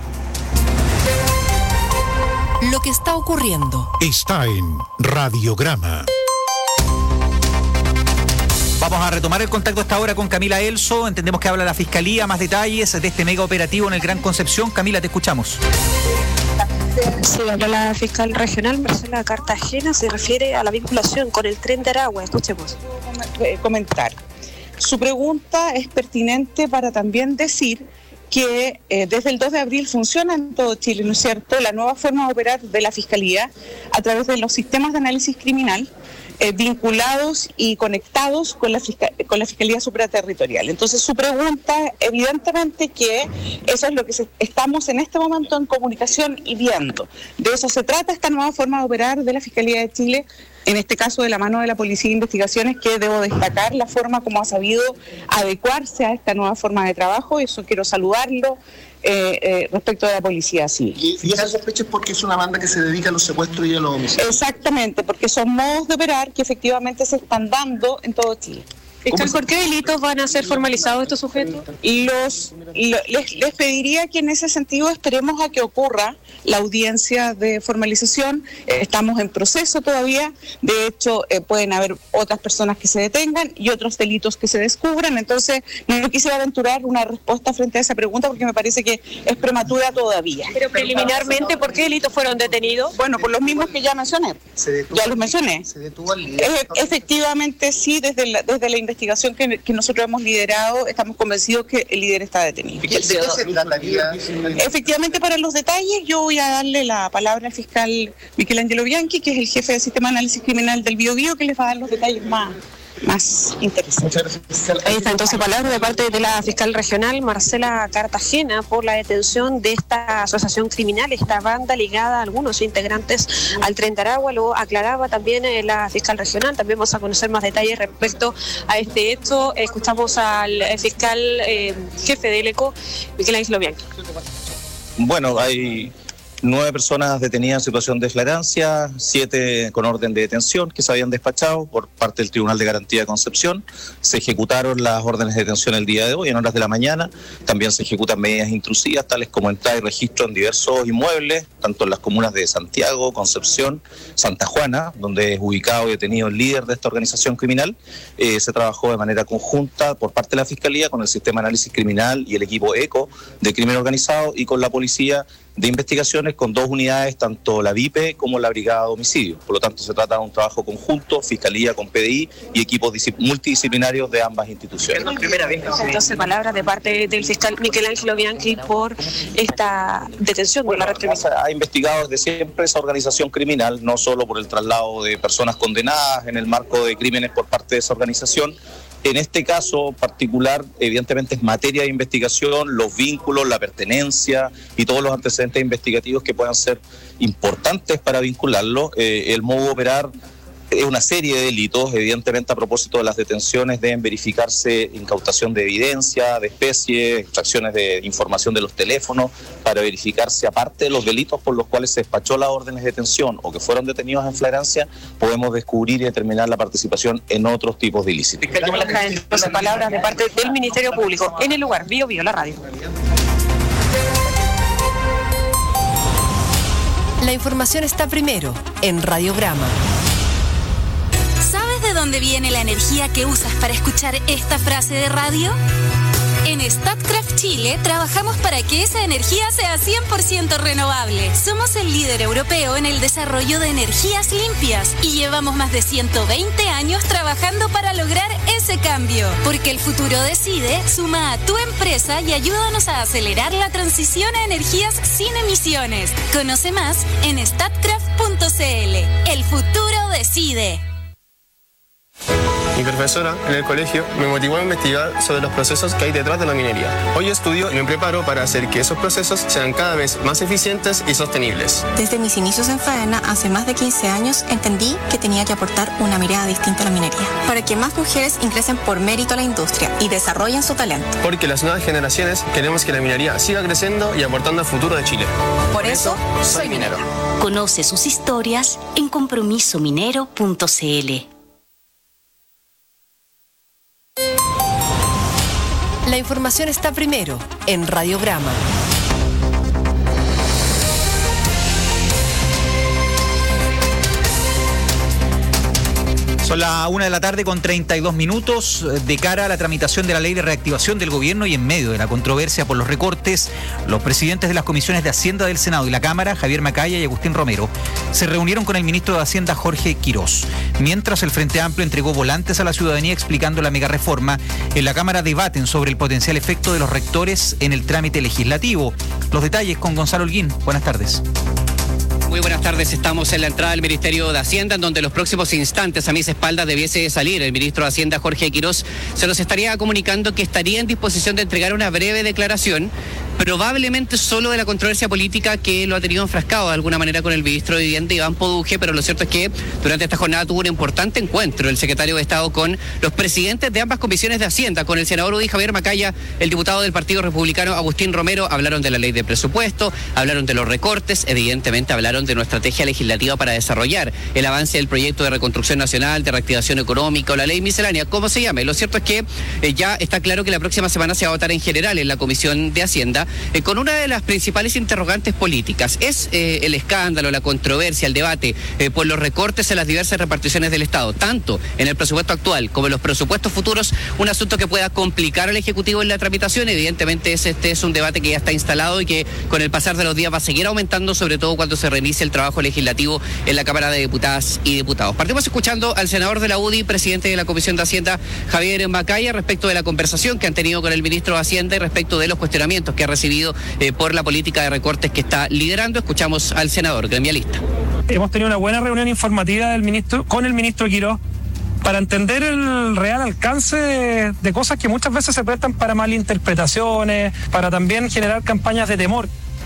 Lo que está ocurriendo está en Radiograma. Vamos a retomar el contacto hasta ahora con Camila Elso. Entendemos que habla la Fiscalía. Más detalles de este mega operativo en el Gran Concepción. Camila, te escuchamos. Sí, habla la fiscal regional Marcela Cartagena. Se refiere a la vinculación con el tren de Aragua. Escuchemos. Comentar. Su pregunta es pertinente para también decir que desde el 2 de abril funciona en todo Chile, ¿no es cierto?, la nueva forma de operar de la Fiscalía a través de los sistemas de análisis criminal vinculados y conectados con la Fiscalía Supraterritorial. Entonces, su pregunta, evidentemente que eso es lo que estamos en este momento en comunicación y viendo. De eso se trata esta nueva forma de operar de la Fiscalía de Chile en este caso de la mano de la Policía de Investigaciones, que debo destacar la forma como ha sabido adecuarse a esta nueva forma de trabajo. Eso quiero saludarlo. Respecto de la policía civil. ¿Y esa sospecha es porque es una banda que se dedica a los secuestros y a los homicidios? Exactamente, porque son modos de operar que efectivamente se están dando en todo Chile. Fiscal, ¿por qué delitos van a ser formalizados estos sujetos? Les pediría que en ese sentido esperemos a que ocurra la audiencia de formalización. Estamos en proceso todavía. De hecho, pueden haber otras personas que se detengan y otros delitos que se descubran. Entonces, no quisiera aventurar una respuesta frente a esa pregunta porque me parece que es prematura todavía. Pero preliminarmente, ¿por qué delitos fueron detenidos? Bueno, por los mismos que ya mencioné. Ya los mencioné. ¿Se detuvo al líder? Efectivamente, sí, desde la investigación que nosotros hemos liderado, estamos convencidos que el líder está detenido. Efectivamente, para los detalles, yo voy a darle la palabra al fiscal Michelangelo Bianchi, que es el jefe del Sistema de Análisis Criminal del Biobío, que les va a dar los detalles más interesantes. Ahí está entonces palabra de parte de la fiscal regional Marcela Cartagena por la detención de esta asociación criminal, esta banda ligada a algunos integrantes al Tren de Aragua. Lo aclaraba también la fiscal regional. También vamos a conocer más detalles respecto a este hecho. Escuchamos al fiscal jefe del ECO, Michelangelo Bianchi. Bueno, hay 9 personas detenidas en situación de flagrancia, 7 con orden de detención que se habían despachado por parte del Tribunal de Garantía de Concepción. Se ejecutaron las órdenes de detención el día de hoy en horas de la mañana. También se ejecutan medidas intrusivas tales como entrada y registro en diversos inmuebles, tanto en las comunas de Santiago, Concepción, Santa Juana, donde es ubicado y detenido el líder de esta organización criminal. Se trabajó de manera conjunta por parte de la Fiscalía con el Sistema de Análisis Criminal y el equipo ECO de Crimen Organizado y con la Policía de Investigaciones, con 2 unidades, tanto la VIPE como la Brigada de Homicidios. Por lo tanto, se trata de un trabajo conjunto, Fiscalía con PDI y equipos multidisciplinarios de ambas instituciones. Entonces, palabras de parte del fiscal Michelangelo Bianchi por esta detención de la red criminal. Ha investigado desde siempre esa organización criminal, no solo por el traslado de personas condenadas en el marco de crímenes por parte de esa organización. En este caso particular, evidentemente es materia de investigación, los vínculos, la pertenencia y todos los antecedentes investigativos que puedan ser importantes para vincularlo. El modo de operar es una serie de delitos. Evidentemente, a propósito de las detenciones, deben verificarse incautación de evidencia, de especie, extracciones de información de los teléfonos, para verificarse, aparte de los delitos por los cuales se despachó las órdenes de detención o que fueron detenidos en flagrancia, podemos descubrir y determinar la participación en otros tipos de ilícitos. Entonces, palabras de parte del Ministerio Público. En el lugar, Biobío, la radio. La información está primero en Radiograma. ¿Sabes de dónde viene la energía que usas para escuchar esta frase de radio? En Statkraft Chile trabajamos para que esa energía sea 100% renovable. Somos el líder europeo en el desarrollo de energías limpias y llevamos más de 120 años trabajando para lograr ese cambio. Porque el futuro decide, suma a tu empresa y ayúdanos a acelerar la transición a energías sin emisiones. Conoce más en statkraft.cl. El futuro decide. Mi profesora en el colegio me motivó a investigar sobre los procesos que hay detrás de la minería. Hoy estudio y me preparo para hacer que esos procesos sean cada vez más eficientes y sostenibles. Desde mis inicios en Faena, hace más de 15 años, entendí que tenía que aportar una mirada distinta a la minería, para que más mujeres ingresen por mérito a la industria y desarrollen su talento. Porque las nuevas generaciones queremos que la minería siga creciendo y aportando al futuro de Chile. Por eso, soy minero. Conoce sus historias en compromisominero.cl. La información está primero en Radiograma. Son las 1 de la tarde con 32 minutos de cara a la tramitación de la ley de reactivación del gobierno y en medio de la controversia por los recortes, los presidentes de las comisiones de Hacienda del Senado y la Cámara, Javier Macaya y Agustín Romero, se reunieron con el ministro de Hacienda, Jorge Quirós. Mientras el Frente Amplio entregó volantes a la ciudadanía explicando la megareforma, en la Cámara debaten sobre el potencial efecto de los rectores en el trámite legislativo. Los detalles con Gonzalo Holguín. Buenas tardes. Muy buenas tardes, estamos en la entrada del Ministerio de Hacienda, en donde en los próximos instantes a mis espaldas debiese salir el ministro de Hacienda, Jorge Quirós. Se nos estaría comunicando que estaría en disposición de entregar una breve declaración probablemente solo de la controversia política que lo ha tenido enfrascado de alguna manera con el ministro de Vivienda, Iván Poduje, pero lo cierto es que durante esta jornada tuvo un importante encuentro el secretario de Estado con los presidentes de ambas comisiones de Hacienda, con el senador UDI Javier Macaya, el diputado del Partido Republicano Agustín Romero. Hablaron de la ley de presupuesto, hablaron de los recortes, evidentemente hablaron de una estrategia legislativa para desarrollar el avance del proyecto de reconstrucción nacional, de reactivación económica o la ley miscelánea, como se llame. Lo cierto es que ya está claro que la próxima semana se va a votar en general en la Comisión de Hacienda, con una de las principales interrogantes políticas. Es el escándalo, la controversia, el debate por los recortes en las diversas reparticiones del Estado, tanto en el presupuesto actual como en los presupuestos futuros, un asunto que pueda complicar al Ejecutivo en la tramitación. Evidentemente este es un debate que ya está instalado y que con el pasar de los días va a seguir aumentando, sobre todo cuando se reinicie el trabajo legislativo en la Cámara de Diputadas y Diputados. Partimos escuchando al senador de la UDI, presidente de la Comisión de Hacienda, Javier Macaya, respecto de la conversación que han tenido con el ministro de Hacienda y respecto de los cuestionamientos que ha recibido por la política de recortes que está liderando. Escuchamos al senador gremialista. Hemos tenido una buena reunión informativa con el ministro Quirós para entender el real alcance de cosas que muchas veces se prestan para malinterpretaciones, para también generar campañas de temor.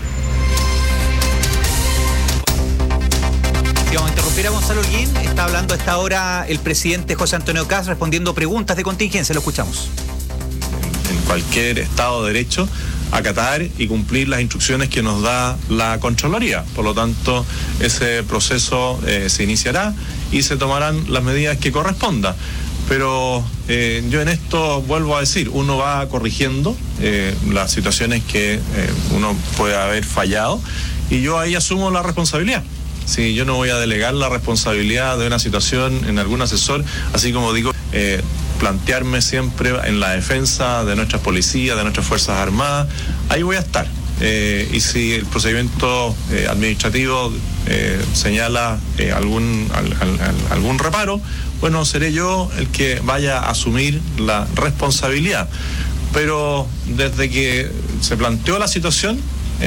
Vamos a interrumpir a Gonzalo Holguín. Está hablando a esta hora el presidente José Antonio Kast respondiendo preguntas de contingencia. Lo escuchamos. En cualquier Estado de Derecho, acatar y cumplir las instrucciones que nos da la Contraloría. Por lo tanto, ese proceso se iniciará y se tomarán las medidas que correspondan. Pero yo en esto vuelvo a decir, uno va corrigiendo las situaciones que uno puede haber fallado y yo ahí asumo la responsabilidad. Sí, yo no voy a delegar la responsabilidad de una situación en algún asesor, así como digo, plantearme siempre en la defensa de nuestras policías, de nuestras Fuerzas Armadas, ahí voy a estar. Y si el procedimiento administrativo señala algún reparo, bueno, seré yo el que vaya a asumir la responsabilidad. Pero desde que se planteó la situación,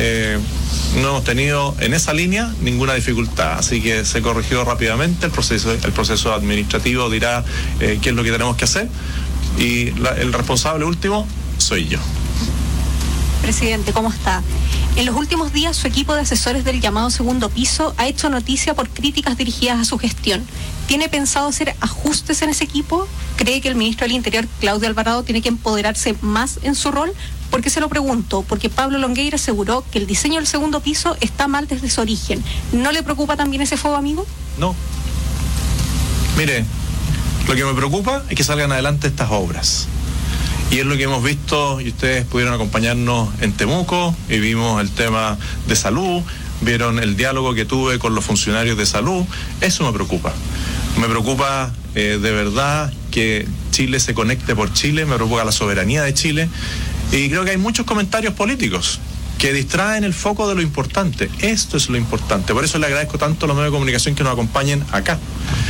no hemos tenido en esa línea ninguna dificultad, así que se corrigió rápidamente el proceso administrativo dirá qué es lo que tenemos que hacer y el responsable último soy yo. Presidente, ¿cómo está? En los últimos días su equipo de asesores del llamado segundo piso ha hecho noticia por críticas dirigidas a su gestión. ¿Tiene pensado hacer ajustes en ese equipo? ¿Cree que el ministro del Interior, Claudio Alvarado, tiene que empoderarse más en su rol? ¿Por qué se lo pregunto? Porque Pablo Longueira aseguró que el diseño del segundo piso está mal desde su origen. ¿No le preocupa también ese fuego amigo? No. Mire, lo que me preocupa es que salgan adelante estas obras. Y es lo que hemos visto, y ustedes pudieron acompañarnos en Temuco, y vimos el tema de salud, vieron el diálogo que tuve con los funcionarios de salud. Eso me preocupa. Me preocupa de verdad que Chile se conecte por Chile, me preocupa la soberanía de Chile. Y creo que hay muchos comentarios políticos que distraen el foco de lo importante. Esto es lo importante. Por eso le agradezco tanto a los medios de comunicación que nos acompañen acá.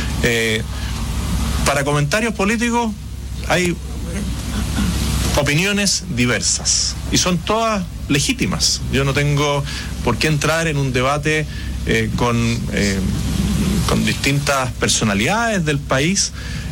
Para comentarios políticos hay opiniones diversas y son todas legítimas. Yo no tengo por qué entrar en un debate con distintas personalidades del país.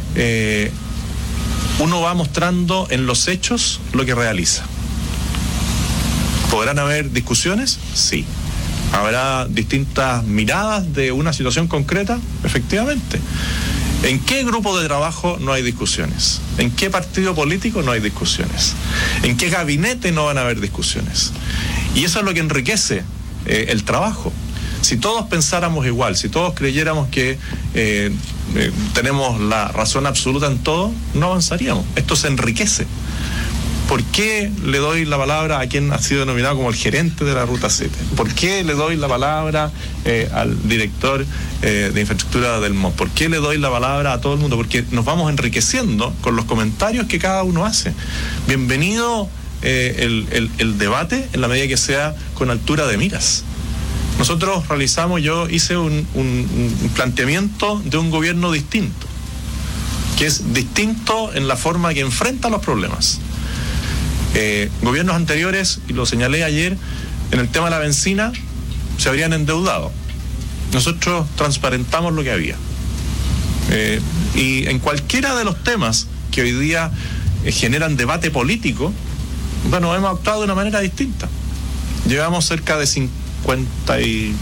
Uno va mostrando en los hechos lo que realiza. ¿Podrán haber discusiones? Sí. ¿Habrá distintas miradas de una situación concreta? Efectivamente. ¿En qué grupo de trabajo no hay discusiones? ¿En qué partido político no hay discusiones? ¿En qué gabinete no van a haber discusiones? Y eso es lo que enriquece el trabajo. Si todos pensáramos igual, si todos creyéramos que tenemos la razón absoluta en todo, no avanzaríamos. Esto se enriquece. ¿Por qué le doy la palabra a quien ha sido denominado como el gerente de la Ruta 7? ¿Por qué le doy la palabra al director de infraestructura del MOP? ¿Por qué le doy la palabra a todo el mundo? Porque nos vamos enriqueciendo con los comentarios que cada uno hace. Bienvenido el debate en la medida que sea con altura de miras. Nosotros yo hice un planteamiento de un gobierno distinto, que es distinto en la forma que enfrenta los problemas. Gobiernos anteriores, y lo señalé ayer, en el tema de la benzina, se habrían endeudado. Nosotros transparentamos lo que había. Y en cualquiera de los temas que hoy día generan debate político, bueno, hemos actuado de una manera distinta. llevamos cerca de 50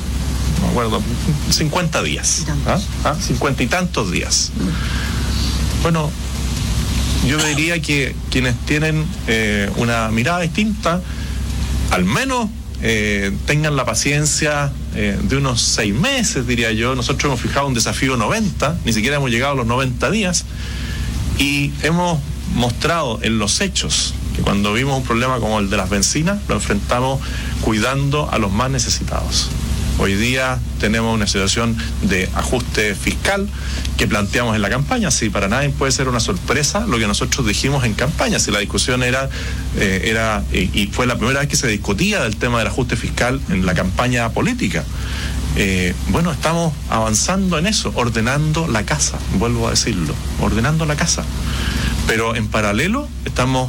días. 50 y tantos días. Bueno, yo diría que quienes tienen una mirada distinta, al menos tengan la paciencia de unos 6 meses, diría yo. Nosotros hemos fijado un desafío 90, ni siquiera hemos llegado a los 90 días, y hemos mostrado en los hechos que cuando vimos un problema como el de las bencinas, lo enfrentamos cuidando a los más necesitados. Hoy día tenemos una situación de ajuste fiscal que planteamos en la campaña. Sí, para nadie puede ser una sorpresa lo que nosotros dijimos en campaña. Si la discusión era y fue la primera vez que se discutía del tema del ajuste fiscal en la campaña política. Bueno, estamos avanzando en eso, ordenando la casa, vuelvo a decirlo, ordenando la casa. Pero en paralelo estamos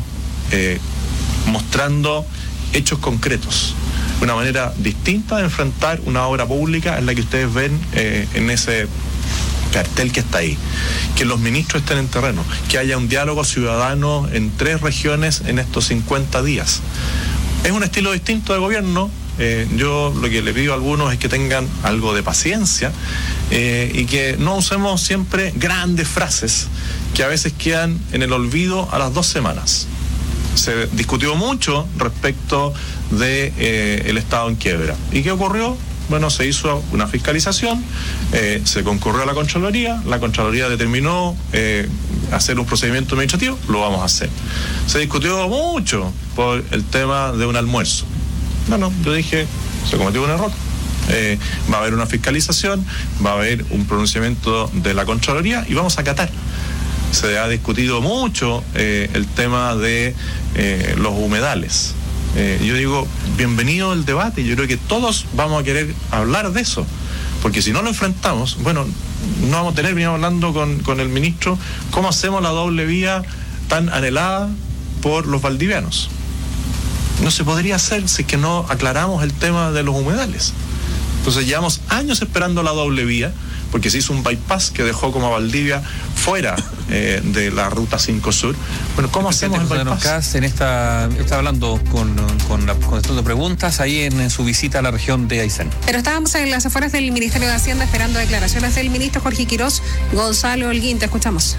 mostrando hechos concretos. Una manera distinta de enfrentar una obra pública en la que ustedes ven en ese cartel que está ahí, que los ministros estén en terreno, que haya un diálogo ciudadano en 3 regiones en estos 50 días. Es un estilo distinto de gobierno. Yo lo que le pido a algunos es que tengan algo de paciencia y que no usemos siempre grandes frases que a veces quedan en el olvido a las 2 semanas. Se discutió mucho respecto de el Estado en quiebra. ¿Y qué ocurrió? Bueno, se hizo una fiscalización, se concurrió a la Contraloría determinó hacer un procedimiento administrativo, lo vamos a hacer. Se discutió mucho por el tema de un almuerzo. Bueno, yo dije, se cometió un error. Va a haber una fiscalización, va a haber un pronunciamiento de la Contraloría y vamos a acatar. Se ha discutido mucho el tema de los humedales. Yo digo, bienvenido el debate. Yo creo que todos vamos a querer hablar de eso, porque si no lo enfrentamos, bueno, no vamos a tener, venimos hablando con el ministro, cómo hacemos la doble vía tan anhelada por los valdivianos. No se podría hacer si es que no aclaramos el tema de los humedales. Entonces llevamos años esperando la doble vía, porque se hizo un bypass que dejó como a Valdivia fuera de la Ruta 5 Sur. Bueno, ¿cómo hacemos el bypass? Está hablando con la contestando preguntas ahí en su visita a la región de Aysén. Pero estábamos en las afueras del Ministerio de Hacienda esperando declaraciones del ministro Jorge Quirós. Gonzalo Holguín, te escuchamos.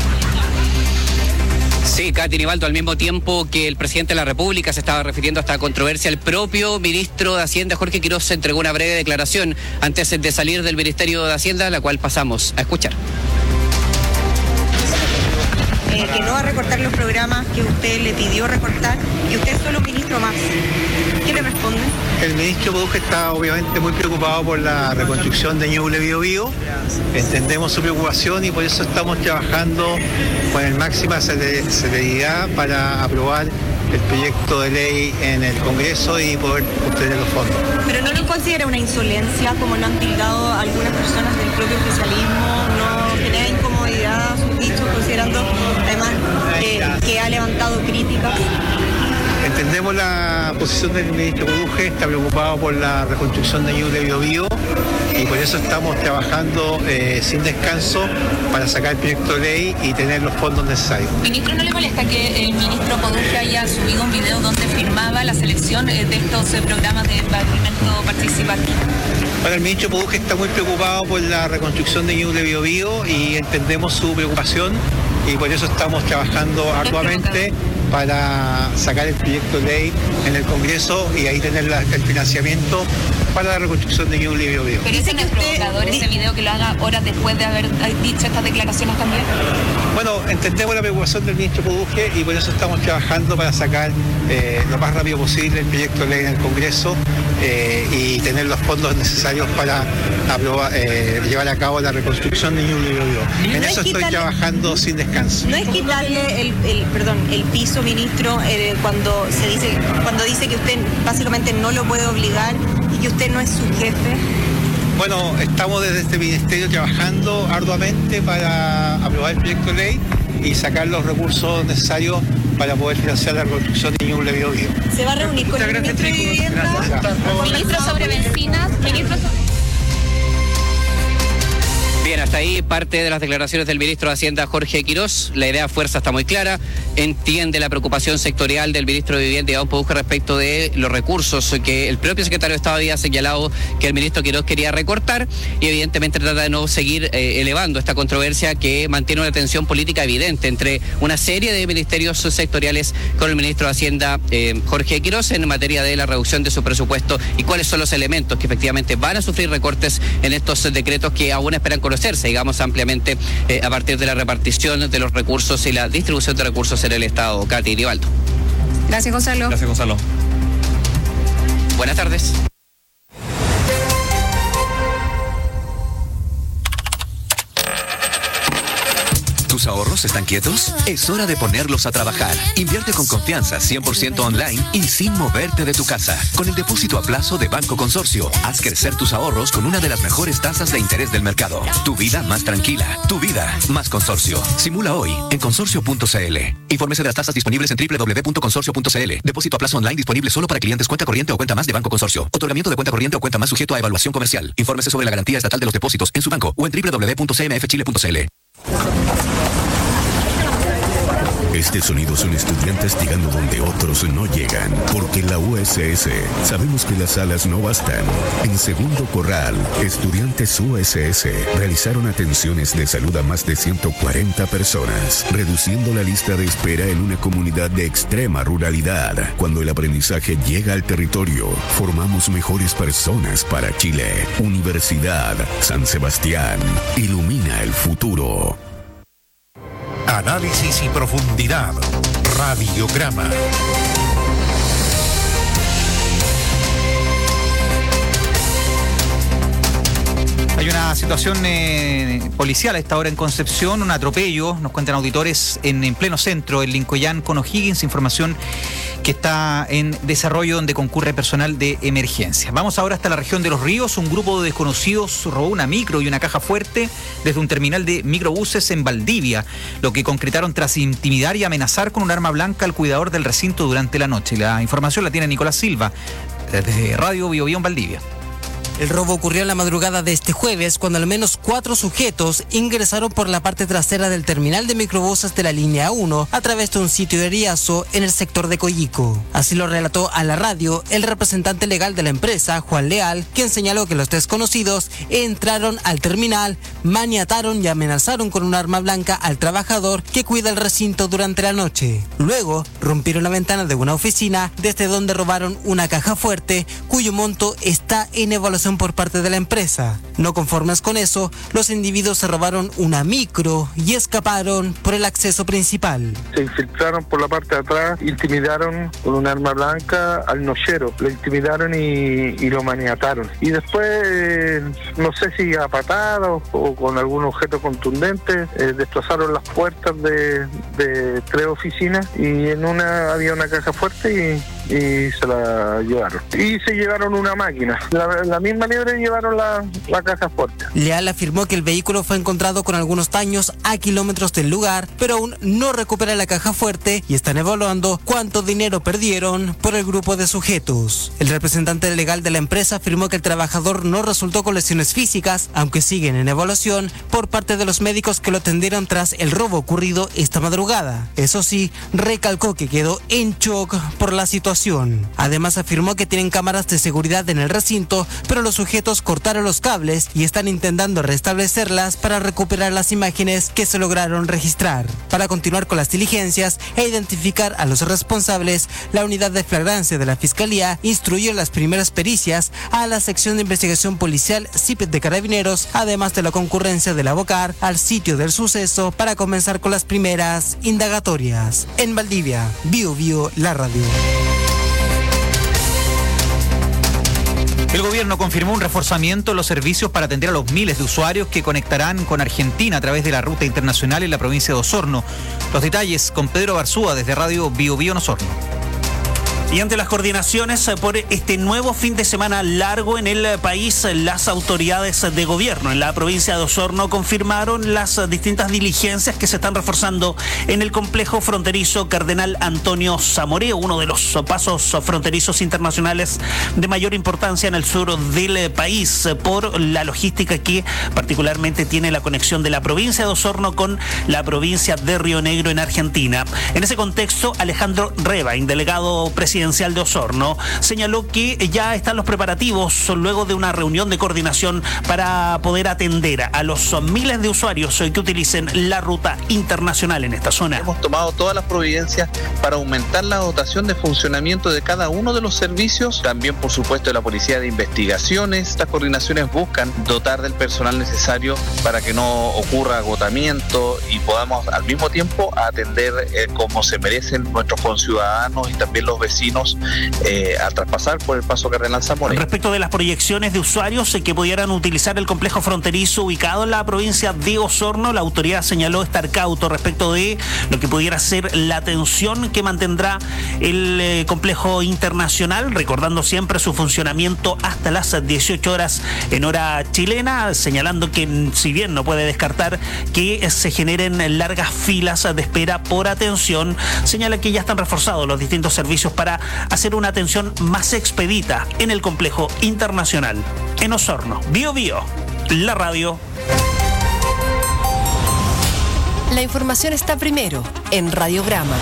Sí, Katy Nivaldo, al mismo tiempo que el presidente de la República se estaba refiriendo a esta controversia, el propio ministro de Hacienda, Jorge Quirós, se entregó una breve declaración antes de salir del Ministerio de Hacienda, la cual pasamos a escuchar. Que no va a recortar los programas que usted le pidió recortar y usted es solo un ministro más. ¿Qué le responde? El ministro Poduje está obviamente muy preocupado por la reconstrucción de Ñuble Biobío. Entendemos su preocupación y por eso estamos trabajando con el máxima celeridad para aprobar el proyecto de ley en el Congreso y poder obtener los fondos. ¿Pero no lo considera una insolencia, como lo han tildado algunas personas del propio oficialismo? ¿No genera incomodidad sus dichos, considerando además que ha levantado críticas? Entendemos la posición del ministro Poduje, está preocupado por la reconstrucción de Ñuble Biobío y por eso estamos trabajando sin descanso para sacar el proyecto de ley y tener los fondos necesarios. Ministro, ¿no le molesta que el ministro Poduje haya subido un video donde firmaba la selección de estos programas de empadronamiento participativo? Bueno, el ministro Poduje está muy preocupado por la reconstrucción de Ñuble Biobío y entendemos su preocupación y por eso estamos trabajando arduamente para sacar el proyecto de ley en el Congreso y ahí tener el financiamiento para la reconstrucción de Ñuble Biobío. ¿Pero dice que es provocador ese video que lo haga horas después de haber dicho estas declaraciones también? Bueno, entendemos la preocupación del ministro Poduje y por eso estamos trabajando para sacar lo más rápido posible el proyecto de ley en el Congreso y tener los fondos necesarios para llevar a cabo la reconstrucción de Ñuble Biobío. En eso estoy trabajando sin descanso. ¿No es quitarle el piso, ministro, cuando dice que usted básicamente no lo puede obligar y que usted no es su jefe? Bueno, estamos desde este ministerio trabajando arduamente para aprobar el proyecto de ley y sacar los recursos necesarios para poder financiar la reconstrucción de Ñuble Biobío. ¿Se va a reunir con el ministro de Vivienda? Ministro sobre bencinas, ministro sobre... Bien, hasta ahí parte de las declaraciones del ministro de Hacienda, Jorge Quirós. La idea fuerza está muy clara. Entiende la preocupación sectorial del ministro de Vivienda, Iván Produje, respecto de los recursos que el propio secretario de Estado había señalado que el ministro Quirós quería recortar, y evidentemente trata de no seguir elevando esta controversia que mantiene una tensión política evidente entre una serie de ministerios sectoriales con el ministro de Hacienda, Jorge Quirós, en materia de la reducción de su presupuesto y cuáles son los elementos que efectivamente van a sufrir recortes en estos decretos que aún esperan conocerse, digamos, ampliamente a partir de la repartición de los recursos y la distribución de recursos en el Estado. Katy Rivaldo. Gracias, Gonzalo. Gracias, Gonzalo. Buenas tardes. ¿Tus ahorros están quietos? Es hora de ponerlos a trabajar. Invierte con confianza, 100% online y sin moverte de tu casa. Con el depósito a plazo de Banco Consorcio, haz crecer tus ahorros con una de las mejores tasas de interés del mercado. Tu vida más tranquila. Tu vida más Consorcio. Simula hoy en consorcio.cl. Infórmese de las tasas disponibles en www.consorcio.cl. Depósito a plazo online disponible solo para clientes cuenta corriente o cuenta más de Banco Consorcio. Otorgamiento de cuenta corriente o cuenta más sujeto a evaluación comercial. Infórmese sobre la garantía estatal de los depósitos en su banco o en www.cmfchile.cl. Este sonido son estudiantes llegando donde otros no llegan, porque en la USS sabemos que las alas no bastan. En Segundo Corral, estudiantes USS realizaron atenciones de salud a más de 140 personas, reduciendo la lista de espera en una comunidad de extrema ruralidad. Cuando el aprendizaje llega al territorio, formamos mejores personas para Chile. Universidad San Sebastián, ilumina el futuro. Análisis y profundidad. Radiograma. Hay una situación policial a esta hora en Concepción, un atropello, nos cuentan auditores, en pleno centro, en Lincoyán con O'Higgins, información que está en desarrollo donde concurre personal de emergencia. Vamos ahora hasta la región de Los Ríos. Un grupo de desconocidos robó una micro y una caja fuerte desde un terminal de microbuses en Valdivia, lo que concretaron tras intimidar y amenazar con un arma blanca al cuidador del recinto durante la noche. La información la tiene Nicolás Silva, desde Radio Biobío en Valdivia. El robo ocurrió en la madrugada de este jueves, cuando al menos 4 sujetos ingresaron por la parte trasera del terminal de microbuses de la línea 1 a través de un sitio de Riazo en el sector de Coyico. Así lo relató a la radio el representante legal de la empresa, Juan Leal, quien señaló que los desconocidos entraron al terminal, maniataron y amenazaron con un arma blanca al trabajador que cuida el recinto durante la noche. Luego, rompieron la ventana de una oficina, desde donde robaron una caja fuerte, cuyo monto está en evaluación por parte de la empresa. No conformes con eso, los individuos se robaron una micro y escaparon por el acceso principal. Se infiltraron por la parte de atrás, intimidaron con un arma blanca al nochero, lo intimidaron y lo maniataron. Y después, no sé si a patadas o con algún objeto contundente, destrozaron las puertas de 3 oficinas y en una había una caja fuerte y se la llevaron. Y se llevaron una máquina. La misma liebre llevaron la caja fuerte. Leal afirmó que el vehículo fue encontrado con algunos daños a kilómetros del lugar, pero aún no recupera la caja fuerte y están evaluando cuánto dinero perdieron por el grupo de sujetos. El representante legal de la empresa afirmó que el trabajador no resultó con lesiones físicas, aunque siguen en evaluación por parte de los médicos que lo atendieron tras el robo ocurrido esta madrugada. Eso sí, recalcó que quedó en shock por la situación. Además afirmó que tienen cámaras de seguridad en el recinto, pero los sujetos cortaron los cables y están intentando restablecerlas para recuperar las imágenes que se lograron registrar. Para continuar con las diligencias e identificar a los responsables, la unidad de flagrancia de la Fiscalía instruyó las primeras pericias a la sección de investigación policial CIPET de Carabineros, además de la concurrencia de la BOCAR al sitio del suceso para comenzar con las primeras indagatorias. En Valdivia, Biobío, la radio. El gobierno confirmó un reforzamiento en los servicios para atender a los miles de usuarios que conectarán con Argentina a través de la ruta internacional en la provincia de Osorno. Los detalles con Pedro Barzúa desde Radio Biobío en Osorno. Y ante las coordinaciones por este nuevo fin de semana largo en el país, las autoridades de gobierno en la provincia de Osorno confirmaron las distintas diligencias que se están reforzando en el complejo fronterizo Cardenal Antonio Zamoreo, uno de los pasos fronterizos internacionales de mayor importancia en el sur del país, por la logística que particularmente tiene la conexión de la provincia de Osorno con la provincia de Río Negro en Argentina. En ese contexto, Alejandro Rebain, delegado presidencial de Osorno, señaló que ya están los preparativos luego de una reunión de coordinación para poder atender a los miles de usuarios que utilicen la ruta internacional en esta zona. Hemos tomado todas las providencias para aumentar la dotación de funcionamiento de cada uno de los servicios, también por supuesto de la Policía de Investigaciones. Estas coordinaciones buscan dotar del personal necesario para que no ocurra agotamiento y podamos al mismo tiempo atender como se merecen nuestros conciudadanos y también los vecinos al traspasar por el paso Cardenal Zamoreo. Respecto de las proyecciones de usuarios que pudieran utilizar el complejo fronterizo ubicado en la provincia de Osorno, la autoridad señaló estar cauto respecto de lo que pudiera ser la atención que mantendrá el complejo internacional, recordando siempre su funcionamiento hasta las 18 horas en hora chilena, señalando que si bien no puede descartar que se generen largas filas de espera por atención, señala que ya están reforzados los distintos servicios para hacer una atención más expedita en el complejo internacional. En Osorno, Bio Bio, la radio. La información está primero en Radiograma.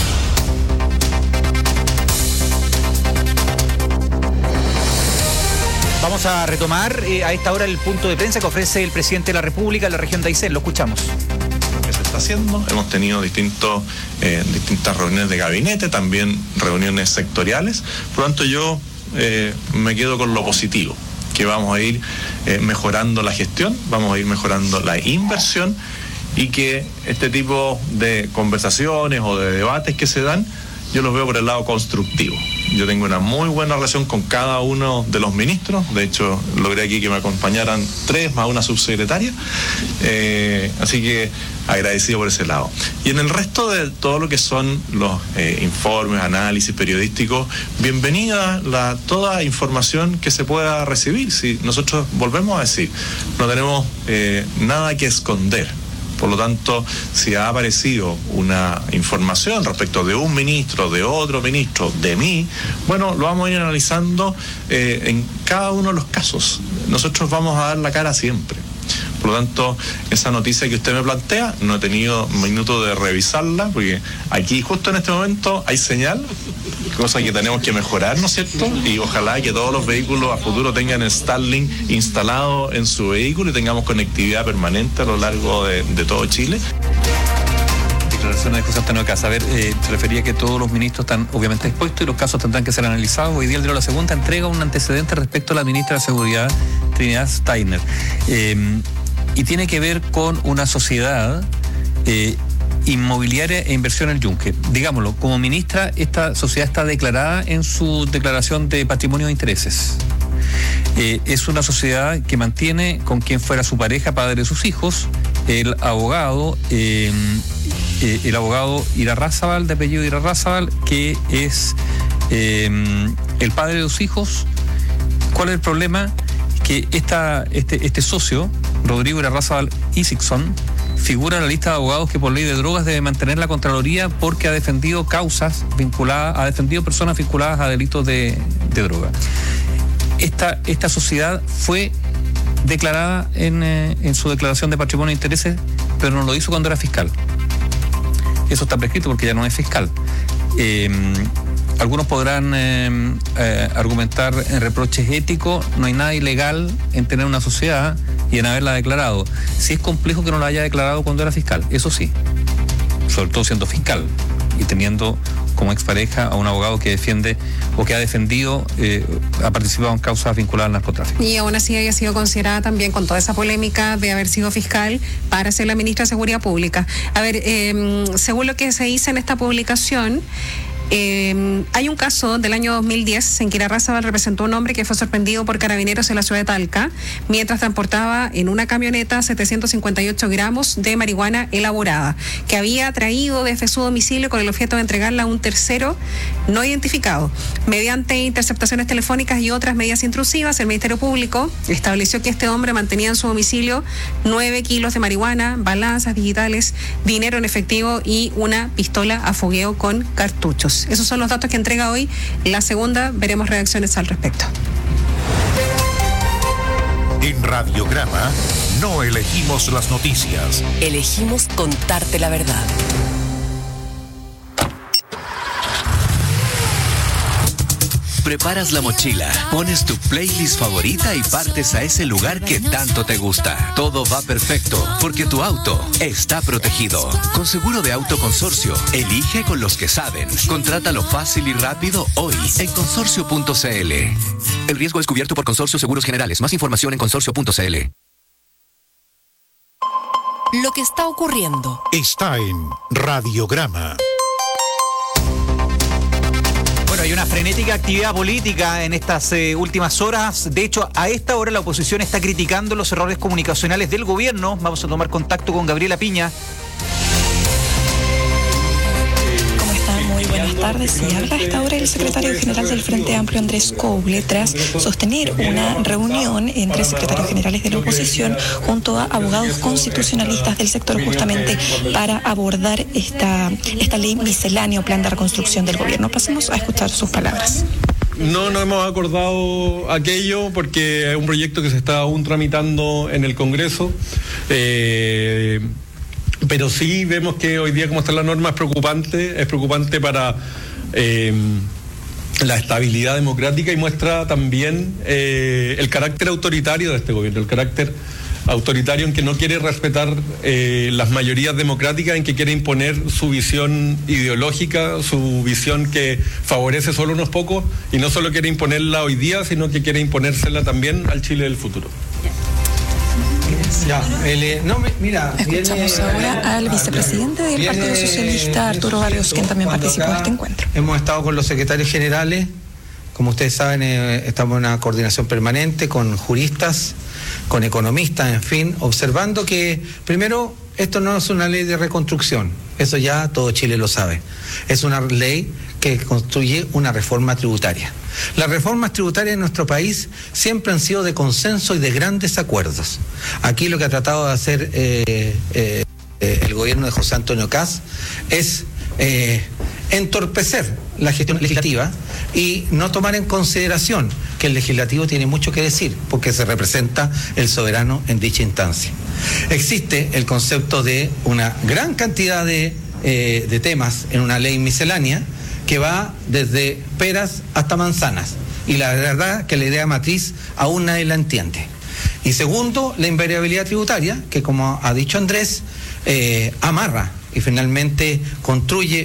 Vamos a retomar a esta hora el punto de prensa que ofrece el presidente de la República en la región de Aysén. Lo escuchamos. Está haciendo. Hemos tenido distintas reuniones de gabinete, también reuniones sectoriales. Por lo tanto, yo me quedo con lo positivo, que vamos a ir mejorando la gestión, vamos a ir mejorando la inversión y que este tipo de conversaciones o de debates que se dan, yo los veo por el lado constructivo. Yo tengo una muy buena relación con cada uno de los ministros. De hecho, logré aquí que me acompañaran 3 más una subsecretaria. Así que agradecido por ese lado. Y en el resto de todo lo que son los informes, análisis periodísticos, bienvenida toda información que se pueda recibir. Si nosotros volvemos a decir, no tenemos nada que esconder. Por lo tanto, si ha aparecido una información respecto de un ministro, de otro ministro, de mí, bueno, lo vamos a ir analizando en cada uno de los casos. Nosotros vamos a dar la cara siempre. Por lo tanto, esa noticia que usted me plantea, no he tenido minuto de revisarla, porque aquí justo en este momento hay señal, cosa que tenemos que mejorar, ¿no es cierto? Y ojalá que todos los vehículos a futuro tengan Starlink instalado en su vehículo y tengamos conectividad permanente a lo largo de todo Chile. Declaraciones de José Antonio Casa. A ver, se refería que todos los ministros están obviamente expuestos y los casos tendrán que ser analizados. Hoy día el diario La Segunda entrega un antecedente respecto a la ministra de Seguridad, Trinidad Steiner. Y tiene que ver con una sociedad inmobiliaria e inversión en el Yunque. Digámoslo, como ministra, esta sociedad está declarada en su declaración de patrimonio de intereses. Es una sociedad que mantiene con quien fuera su pareja, padre de sus hijos, el abogado Irarrázaval, de apellido Irarrázaval, que es el padre de sus hijos. ¿Cuál es el problema? Que este socio, Rodrigo Irarrázaval Isixson, figura en la lista de abogados que por ley de drogas debe mantener la Contraloría porque ha defendido personas vinculadas a delitos de droga. Esta sociedad fue declarada en su declaración de patrimonio de intereses, pero no lo hizo cuando era fiscal. Eso está prescrito porque ya no es fiscal. Algunos podrán argumentar en reproches éticos. No hay nada ilegal en tener una sociedad y en haberla declarado. Sí es complejo que no la haya declarado cuando era fiscal, eso sí, sobre todo siendo fiscal y teniendo como expareja a un abogado que defiende o que ha defendido, ha participado en causas vinculadas al narcotráfico. Y aún así haya sido considerada también con toda esa polémica de haber sido fiscal para ser la ministra de Seguridad Pública. A ver, según lo que se dice en esta publicación, Hay un caso del año 2010 en que Irarrázaval representó a un hombre que fue sorprendido por carabineros en la ciudad de Talca mientras transportaba en una camioneta 758 gramos de marihuana elaborada que había traído desde su domicilio con el objeto de entregarla a un tercero no identificado. Mediante interceptaciones telefónicas y otras medidas intrusivas, el Ministerio Público estableció que este hombre mantenía en su domicilio 9 kilos de marihuana, balanzas digitales, dinero en efectivo y una pistola a fogueo con cartuchos. Esos son los datos que entrega hoy la segunda. Veremos reacciones al respecto. En Radiograma no elegimos las noticias. Elegimos contarte la verdad. Preparas la mochila, pones tu playlist favorita y partes a ese lugar que tanto te gusta. Todo va perfecto porque tu auto está protegido. Con seguro de auto Consorcio, elige con los que saben. Contrátalo fácil y rápido hoy en consorcio.cl. El riesgo es cubierto por Consorcio Seguros Generales. Más información en consorcio.cl. Lo que está ocurriendo está en Radiograma. Bueno, hay una frenética actividad política en estas últimas horas. De hecho, a esta hora la oposición está criticando los errores comunicacionales del gobierno. Vamos a tomar contacto con Gabriela Piña. ¿Cómo están? Muy buenas tardes. Y habla a esta hora el secretario general del Frente Amplio, Andrés Couble, tras sostener una reunión entre secretarios generales de la oposición junto a abogados constitucionalistas del sector justamente para abordar esta ley miscelánea o plan de reconstrucción del gobierno. Pasemos a escuchar sus palabras. No hemos acordado aquello porque es un proyecto que se está aún tramitando en el Congreso. Pero sí vemos que hoy día, como está la norma, es preocupante para la estabilidad democrática y muestra también el carácter autoritario de este gobierno, el carácter autoritario en que no quiere respetar las mayorías democráticas, en que quiere imponer su visión ideológica, su visión que favorece solo a unos pocos, y no solo quiere imponerla hoy día, sino que quiere imponérsela también al Chile del futuro. Escuchamos ahora al vicepresidente del Partido Socialista, Arturo Barrios, quien también participó en este encuentro. Hemos estado con los secretarios generales, como ustedes saben, estamos en una coordinación permanente con juristas, con economistas, en fin, observando que, primero, esto no es una ley de reconstrucción, eso ya todo Chile lo sabe, es una ley que construye una reforma tributaria. Las reformas tributarias en nuestro país siempre han sido de consenso y de grandes acuerdos. Aquí lo que ha tratado de hacer el gobierno de José Antonio Kast es entorpecer la gestión legislativa y no tomar en consideración que el legislativo tiene mucho que decir porque se representa el soberano en dicha instancia. Existe el concepto de una gran cantidad de temas en una ley miscelánea que va desde peras hasta manzanas, y la verdad que la idea matriz aún nadie la entiende. Y segundo, la invariabilidad tributaria, que como ha dicho Andrés, amarra y finalmente construye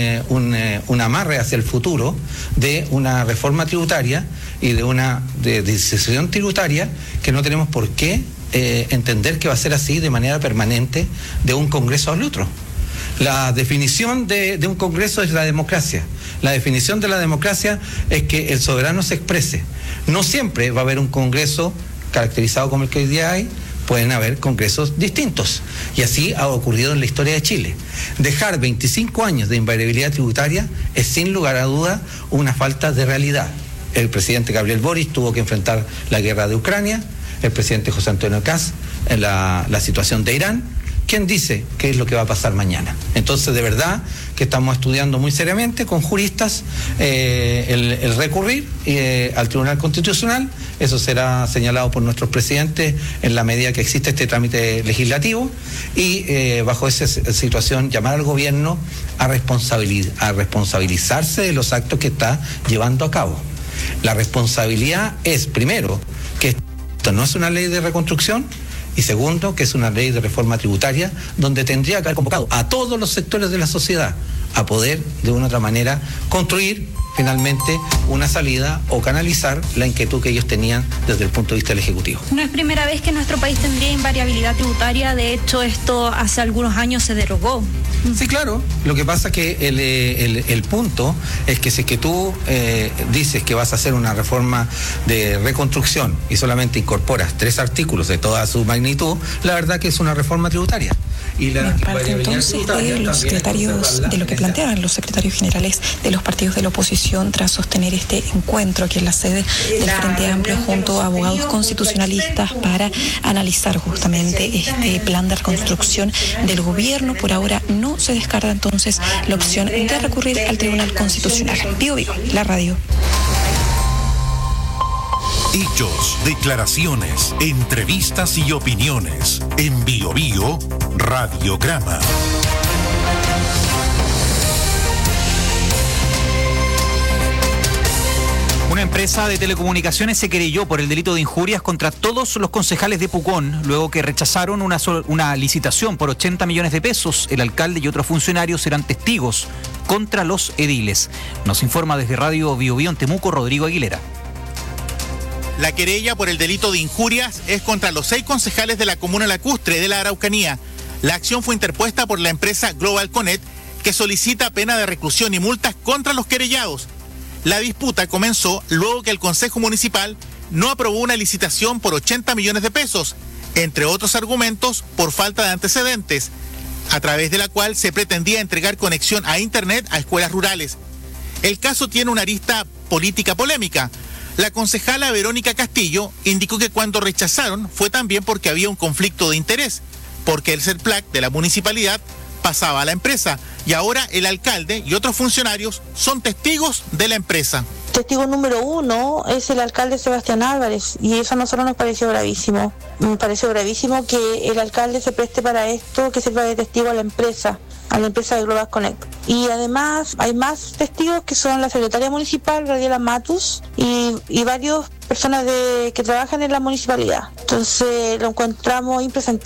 un amarre hacia el futuro de una reforma tributaria y de una decisión tributaria que no tenemos por qué entender que va a ser así de manera permanente de un Congreso al otro. La definición de un Congreso es la democracia. La definición de la democracia es que el soberano se exprese. No siempre va a haber un Congreso caracterizado como el que hoy día hay, pueden haber congresos distintos. Y así ha ocurrido en la historia de Chile. Dejar 25 años de invariabilidad tributaria es sin lugar a duda una falta de realidad. El presidente Gabriel Boric tuvo que enfrentar la guerra de Ucrania, el presidente José Antonio Kast la situación de Irán. ¿Quién dice qué es lo que va a pasar mañana? Entonces, de verdad que estamos estudiando muy seriamente con juristas el recurrir al Tribunal Constitucional. Eso será señalado por nuestros presidentes en la medida que existe este trámite legislativo y bajo esa situación llamar al gobierno a responsabilizarse de los actos que está llevando a cabo. La responsabilidad es, primero, que esto no es una ley de reconstrucción, y segundo, que es una ley de reforma tributaria donde tendría que haber convocado a todos los sectores de la sociedad a poder, de una u otra manera, construir finalmente una salida o canalizar la inquietud que ellos tenían desde el punto de vista del Ejecutivo. No es primera vez que nuestro país tendría invariabilidad tributaria, de hecho esto hace algunos años se derogó. Sí, claro. Lo que pasa es que el punto es que si es que tú dices que vas a hacer una reforma de reconstrucción y solamente incorporas 3 artículos de toda su magnitud, la verdad que es una reforma tributaria. Y la parte entonces de los secretarios, de lo que planteaban los secretarios generales de los partidos de la oposición tras sostener este encuentro aquí en la sede del Frente Amplio junto a abogados constitucionalistas para analizar justamente este plan de reconstrucción del gobierno. Por ahora no se descarta entonces la opción de recurrir al Tribunal Constitucional. Bio Bio, la radio. Hechos, declaraciones, entrevistas y opiniones. En Bio Bio Radiograma. Una empresa de telecomunicaciones se querelló por el delito de injurias contra todos los concejales de Pucón, luego que rechazaron una licitación por 80 millones de pesos. El alcalde y otros funcionarios eran testigos contra los ediles. Nos informa desde Radio Bio Bio en Temuco, Rodrigo Aguilera. La querella por el delito de injurias es contra los 6 concejales de la comuna lacustre de la Araucanía. La acción fue interpuesta por la empresa Global Connect, que solicita pena de reclusión y multas contra los querellados. La disputa comenzó luego que el Consejo Municipal no aprobó una licitación por 80 millones de pesos, entre otros argumentos por falta de antecedentes, a través de la cual se pretendía entregar conexión a Internet a escuelas rurales. El caso tiene una arista política polémica. La concejala Verónica Castillo indicó que cuando rechazaron fue también porque había un conflicto de interés, porque el CERPLAC de la municipalidad pasaba a la empresa y ahora el alcalde y otros funcionarios son testigos de la empresa. Testigo número 1 es el alcalde Sebastián Álvarez y eso a nosotros nos pareció gravísimo. Me pareció gravísimo que el alcalde se preste para esto, que sirva de testigo a la empresa de Global Connect. Y además hay más testigos que son la secretaria municipal, Radiela Matus, y varias personas que trabajan en la municipalidad. Entonces lo encontramos impresentable.